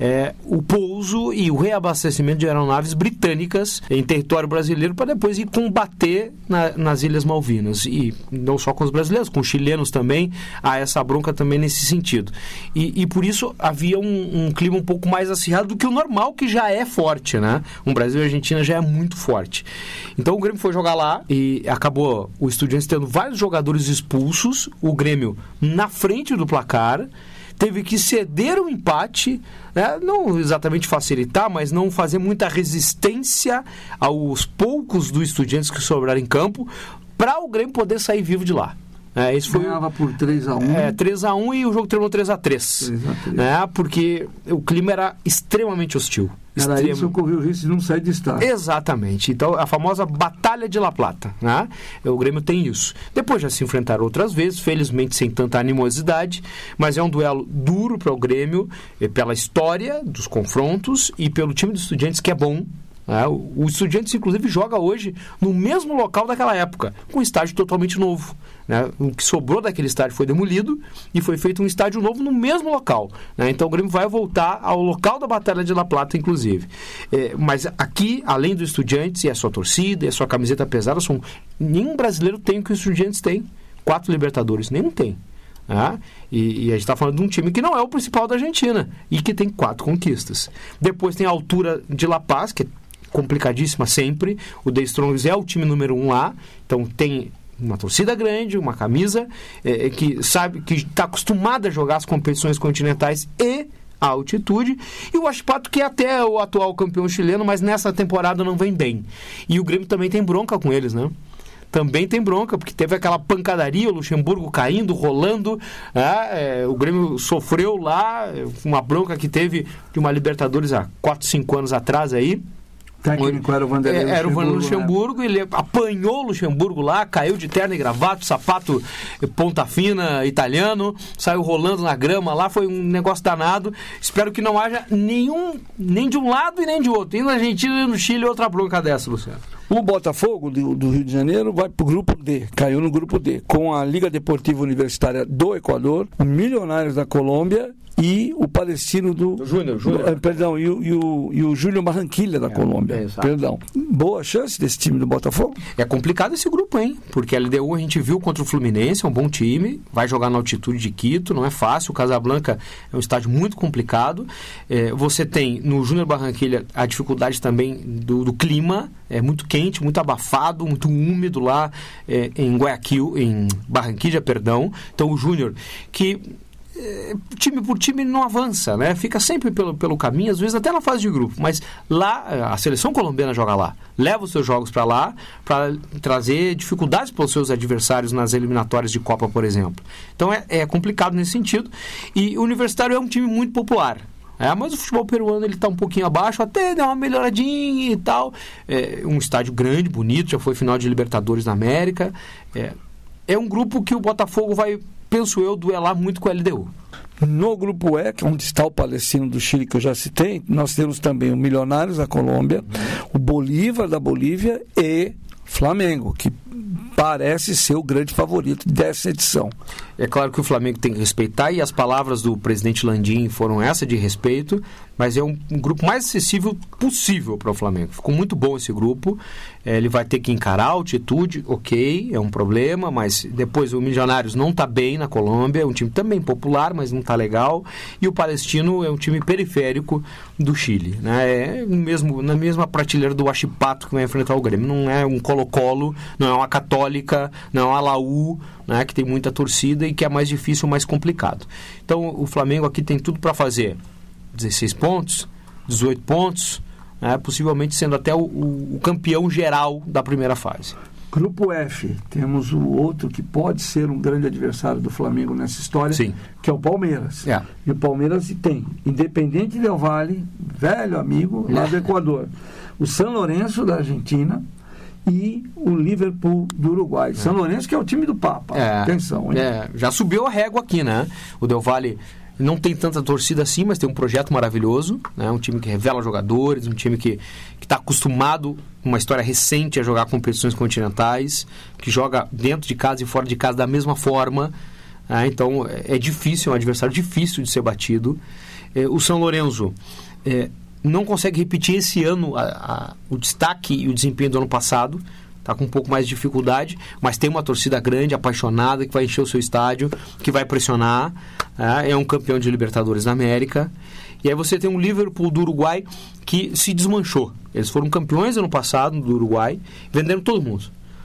Speaker 10: o pouso e o reabastecimento de aeronaves britânicas em território brasileiro para depois ir combater nas Ilhas Malvinas, e não só com os brasileiros, com os chilenos também, há essa bronca também nesse sentido, e por isso havia um clima um pouco mais acirrado do que o normal, que já é forte, né? Brasil e Argentina já é muito forte. Então o Grêmio foi jogar lá e acabou o Estudiantes tendo vários jogadores expulsos, o Grêmio na frente do placar, teve que ceder o empate, né? Não exatamente facilitar, mas não fazer muita resistência aos poucos do Estudiantes que sobraram em campo, para o Grêmio poder sair vivo de lá. Isso foi,
Speaker 9: ganhava por 3-1.
Speaker 10: 3-1 e o jogo terminou 3-3. Porque o clima era extremamente hostil.
Speaker 9: Era isso que corria o risco de não sair de estádio.
Speaker 10: Exatamente. Então, a famosa Batalha de La Plata, né? O Grêmio tem isso. Depois já se enfrentaram outras vezes, felizmente sem tanta animosidade, mas é um duelo duro para o Grêmio, pela história dos confrontos e pelo time dos Estudiantes, que é bom. O Estudiantes, inclusive, joga hoje no mesmo local daquela época, com um estádio totalmente novo, né? O que sobrou daquele estádio foi demolido e foi feito um estádio novo no mesmo local, né? Então o Grêmio vai voltar ao local da Batalha de La Plata, inclusive. Mas aqui, além do Estudiantes, e a sua torcida, e a sua camiseta pesada, nenhum brasileiro tem o que o Estudiantes tem. 4 Libertadores, nenhum tem. E a gente está falando de um time que não é o principal da Argentina e que tem 4 conquistas. Depois tem a altura de La Paz, que é complicadíssima sempre. O The Strongest é o time número 1 lá, então tem uma torcida grande, uma camisa que sabe, que está acostumada a jogar as competições continentais e a altitude, e o Huachipato, que é até o atual campeão chileno, mas nessa temporada não vem bem. E o Grêmio também tem bronca com eles, né? Também tem bronca, porque teve aquela pancadaria, o Luxemburgo caindo, rolando, o Grêmio sofreu lá, uma bronca que teve de uma Libertadores há 4, 5 anos atrás aí.
Speaker 9: O técnico era o Vanderlei Luxemburgo.
Speaker 10: Era o Vanderlei Luxemburgo, ele apanhou o Luxemburgo lá, caiu de terno e gravata, sapato ponta fina italiano, saiu rolando na grama lá, foi um negócio danado. Espero que não haja nem de um lado e nem de outro. E na Argentina e no Chile outra bronca dessa, Luciano.
Speaker 9: O Botafogo do Rio de Janeiro vai para o grupo D, caiu no grupo D, com a Liga Deportiva Universitária do Equador, o Milionários da Colômbia e o Palestino do Júnior. Perdão, e o Júnior Barranquilla da Colômbia. Perdão. Boa chance desse time do Botafogo?
Speaker 10: É complicado esse grupo, hein? Porque a LDU a gente viu contra o Fluminense, é um bom time, vai jogar na altitude de Quito, não é fácil. O Casablanca é um estádio muito complicado. Você tem no Júnior Barranquilla a dificuldade também do clima, é muito quente, muito abafado, muito úmido lá em Guayaquil, em Barranquilla, perdão. Então o Júnior, que time por time não avança, né? Fica sempre pelo caminho, às vezes até na fase de grupo, mas lá a seleção colombiana joga lá, leva os seus jogos para lá para trazer dificuldades para os seus adversários nas eliminatórias de Copa, por exemplo. Então é complicado nesse sentido, e o Universitário é um time muito popular. Mas o futebol peruano ele está um pouquinho abaixo, até deu uma melhoradinha e tal. Um estádio grande, bonito, já foi final de Libertadores na América. É um grupo que o Botafogo vai, penso eu, duelar muito com a LDU.
Speaker 9: No grupo E, que é onde está o Palestino do Chile, que eu já citei, nós temos também o Milionários da Colômbia, o Bolívar da Bolívia e Flamengo, que parece ser o grande favorito dessa edição.
Speaker 10: É claro que o Flamengo tem que respeitar, e as palavras do presidente Landim foram essa de respeito, mas é um grupo mais acessível possível para o Flamengo. Ficou muito bom esse grupo. Ele vai ter que encarar a altitude, ok, é um problema, mas depois o Milionários não está bem na Colômbia, é um time também popular, mas não está legal, e o Palestino é um time periférico do Chile, né? É na mesma prateleira do Huachipato que vai enfrentar o Grêmio. Não é um Colo-Colo, não é uma Católica, não é uma Laú, né, que tem muita torcida e que é mais difícil, mais complicado. Então o Flamengo aqui tem tudo para fazer 16 pontos, 18 pontos, né, possivelmente sendo até o campeão geral da primeira fase.
Speaker 9: Grupo F, temos o outro que pode ser um grande adversário do Flamengo nessa história,
Speaker 10: sim,
Speaker 9: que é o Palmeiras. E o Palmeiras tem Independiente del Valle, velho amigo, lá do Equador, o San Lorenzo da Argentina e o Liverpool do Uruguai. San Lorenzo que é o time do Papa. Atenção, hein?
Speaker 10: Já subiu a régua aqui, né? O Del Valle não tem tanta torcida assim, mas tem um projeto maravilhoso, né? Um time que revela jogadores, um time que está acostumado, uma história recente, a jogar competições continentais, que joga dentro de casa e fora de casa da mesma forma, né? Então é difícil, é um adversário difícil de ser batido. O São Lourenço não consegue repetir esse ano o destaque e o desempenho do ano passado. Está com um pouco mais de dificuldade, mas tem uma torcida grande, apaixonada, que vai encher o seu estádio, que vai pressionar. É um campeão de Libertadores da América. E aí você tem um Liverpool do Uruguai que se desmanchou. Eles foram campeões ano passado do Uruguai, venderam todo mundo.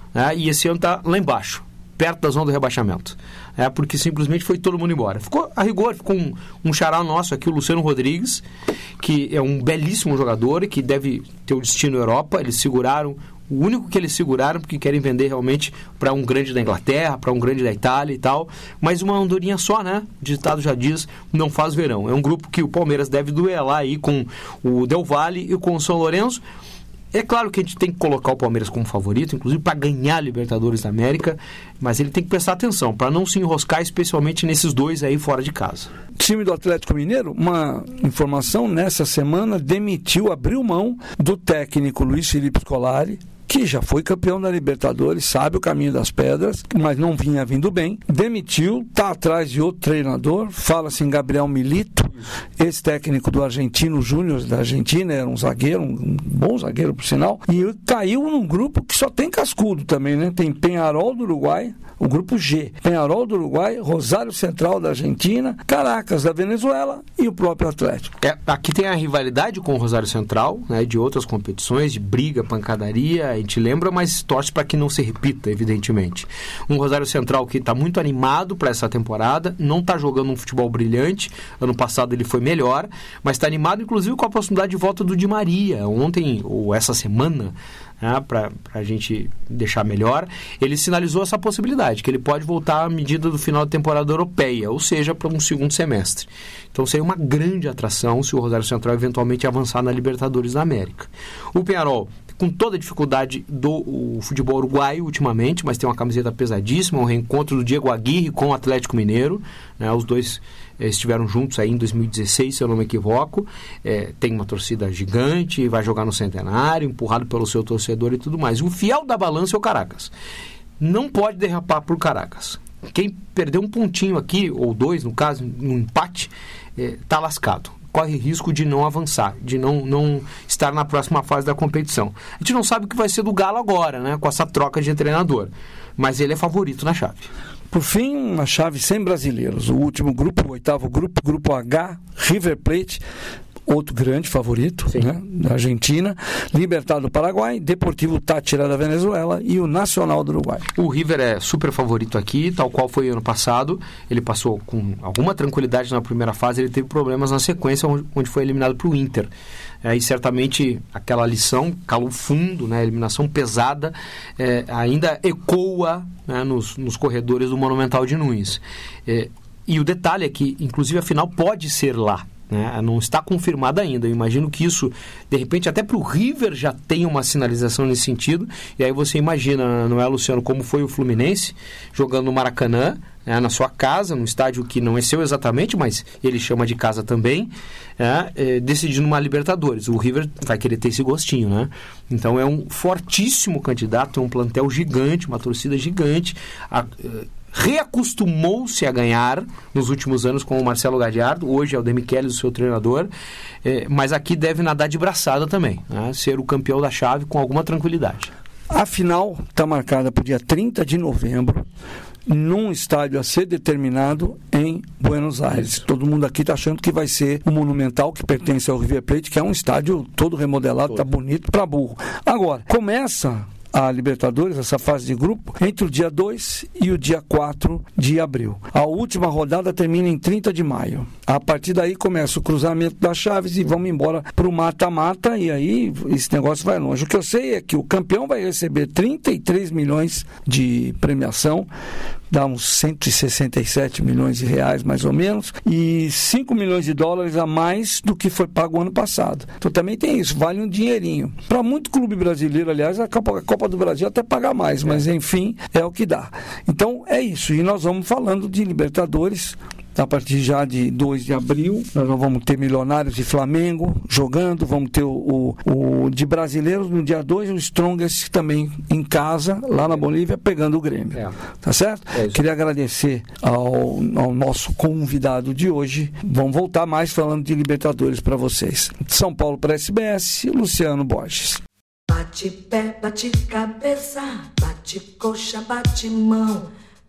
Speaker 10: E esse ano está lá embaixo, perto da zona do rebaixamento. Porque simplesmente foi todo mundo embora. Ficou, a rigor, ficou um xará nosso aqui, o Luciano Rodrigues, que é um belíssimo jogador e que deve ter o destino Europa. Eles seguraram, o único que eles seguraram porque querem vender realmente para um grande da Inglaterra, para um grande da Itália e tal. Mas uma andorinha só, né? O ditado já diz, não faz verão. É um grupo que o Palmeiras deve duelar aí com o Del Valle e com o São Lourenço. É claro que a gente tem que colocar o Palmeiras como favorito, inclusive para ganhar a Libertadores da América, mas ele tem que prestar atenção para não se enroscar, especialmente nesses dois aí fora de casa.
Speaker 9: O time do Atlético Mineiro, uma informação, nessa semana abriu mão do técnico Luiz Felipe Scolari, que já foi campeão da Libertadores, sabe o caminho das pedras, mas não vinha vindo bem, demitiu, está atrás de outro treinador, fala-se em Gabriel Milito, ex-técnico do Argentino Júnior da Argentina, era um zagueiro, um bom zagueiro por sinal, e caiu num grupo que só tem cascudo também, né? Tem Peñarol do Uruguai, o grupo G, Peñarol do Uruguai, Rosário Central da Argentina, Caracas da Venezuela e o próprio Atlético.
Speaker 10: Aqui tem a rivalidade com o Rosário Central, né, de outras competições, de briga, pancadaria, a gente lembra, mas torce para que não se repita, evidentemente. Um Rosário Central que está muito animado para essa temporada, não está jogando um futebol brilhante, ano passado ele foi melhor, mas está animado inclusive com a possibilidade de volta do Di Maria, ontem ou essa semana, para a gente deixar melhor, ele sinalizou essa possibilidade, que ele pode voltar à medida do final da temporada europeia, ou seja, para um segundo semestre. Então seria uma grande atração se o Rosário Central eventualmente avançar na Libertadores da América. O Peñarol, com toda a dificuldade do futebol uruguaio ultimamente, mas tem uma camiseta pesadíssima, um reencontro do Diego Aguirre com o Atlético Mineiro, né, os dois estiveram juntos aí em 2016, se eu não me equivoco. Tem uma torcida gigante, vai jogar no Centenário, empurrado pelo seu torcedor e tudo mais. O fiel da balança é o Caracas. Não pode derrapar por Caracas. Quem perder um pontinho aqui, ou dois no caso, um empate, está lascado. Corre risco de não avançar, de não estar na próxima fase da competição. A gente não sabe o que vai ser do Galo agora, né, com essa troca de treinador, mas ele é favorito na chave.
Speaker 9: Por fim, uma chave sem brasileiros. O último grupo, o oitavo grupo, grupo H, River Plate, outro grande favorito, né, da Argentina, Libertad do Paraguai, Deportivo Táchira da Venezuela e o Nacional do Uruguai.
Speaker 10: O River é super favorito aqui, tal qual foi ano passado. Ele passou com alguma tranquilidade na primeira fase, ele teve problemas na sequência, onde foi eliminado para o Inter. E certamente aquela lição calou fundo, né, a eliminação pesada, ainda ecoa, né, nos corredores do Monumental de Nunes. E o detalhe é que, inclusive, a final pode ser lá. né? Não está confirmada ainda. Eu imagino que isso, de repente, até para o River já tem uma sinalização nesse sentido. E aí você imagina, não é, Luciano, como foi o Fluminense jogando no Maracanã, na sua casa, num estádio que não é seu exatamente, mas ele chama de casa também, decidindo uma Libertadores. O River vai querer ter esse gostinho, né? Então é um fortíssimo candidato, é um plantel gigante, uma torcida gigante, reacostumou-se a ganhar nos últimos anos com o Marcelo Gadiardo, hoje é o De Michelis o seu treinador, mas aqui deve nadar de braçada também, né? Ser o campeão da chave com alguma tranquilidade.
Speaker 9: A final está marcada para o dia 30 de novembro, num estádio a ser determinado em Buenos Aires. Todo mundo aqui está achando que vai ser o Monumental, que pertence ao River Plate, que é um estádio todo remodelado, está bonito para burro. Agora, começa a Libertadores, essa fase de grupo, entre o dia 2 e o dia 4 de abril. A última rodada termina em 30 de maio. A partir daí começa o cruzamento das chaves e vamos embora para o mata-mata, e aí esse negócio vai longe. O que eu sei é que o campeão vai receber 33 milhões de premiação, dá uns 167 milhões de reais mais ou menos, e 5 milhões de dólares a mais do que foi pago ano passado. Então também tem isso, vale um dinheirinho. Para muito clube brasileiro, aliás, a Copa do Brasil até paga mais, mas enfim, é o que dá. Então é isso, e nós vamos falando de Libertadores. A partir já de 2 de abril, nós vamos ter Milionários de Flamengo jogando, vamos ter o de brasileiros no dia 2, o Strongest também em casa, lá na Bolívia, pegando o Grêmio. Tá certo? Queria agradecer ao nosso convidado de hoje. Vamos voltar mais falando de Libertadores para vocês. São Paulo para SBS, Luciano Borges.
Speaker 11: Bate pé, bate cabeça, bate coxa, bate mão.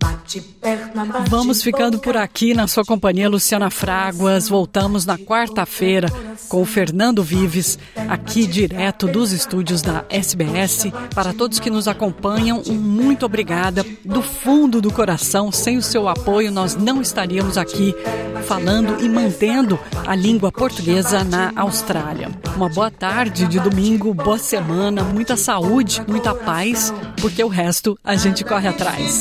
Speaker 4: Vamos ficando por aqui na sua companhia, Luciana Fraguas. Voltamos na quarta-feira com o Fernando Vives, aqui direto dos estúdios da SBS. Para todos que nos acompanham, muito obrigada do fundo do coração. Sem o seu apoio, nós não estaríamos aqui falando e mantendo a língua portuguesa na Austrália. Uma boa tarde de domingo, boa semana, muita saúde, muita paz, porque o resto a gente corre atrás.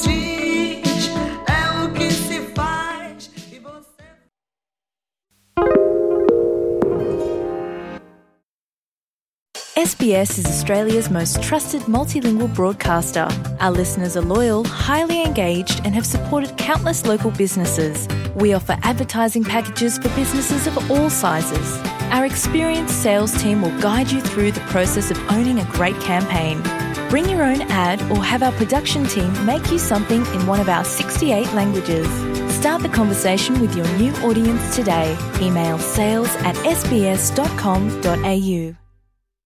Speaker 2: SBS is Australia's most trusted multilingual broadcaster. Our listeners are loyal, highly engaged, and have supported countless local businesses. We offer advertising packages for businesses of all sizes. Our experienced sales team will guide you through the process of owning a great campaign. Bring your own ad or have our production team make you something in one of our 68 languages. Start the conversation with your new audience today. Email sales@sbs.com.au.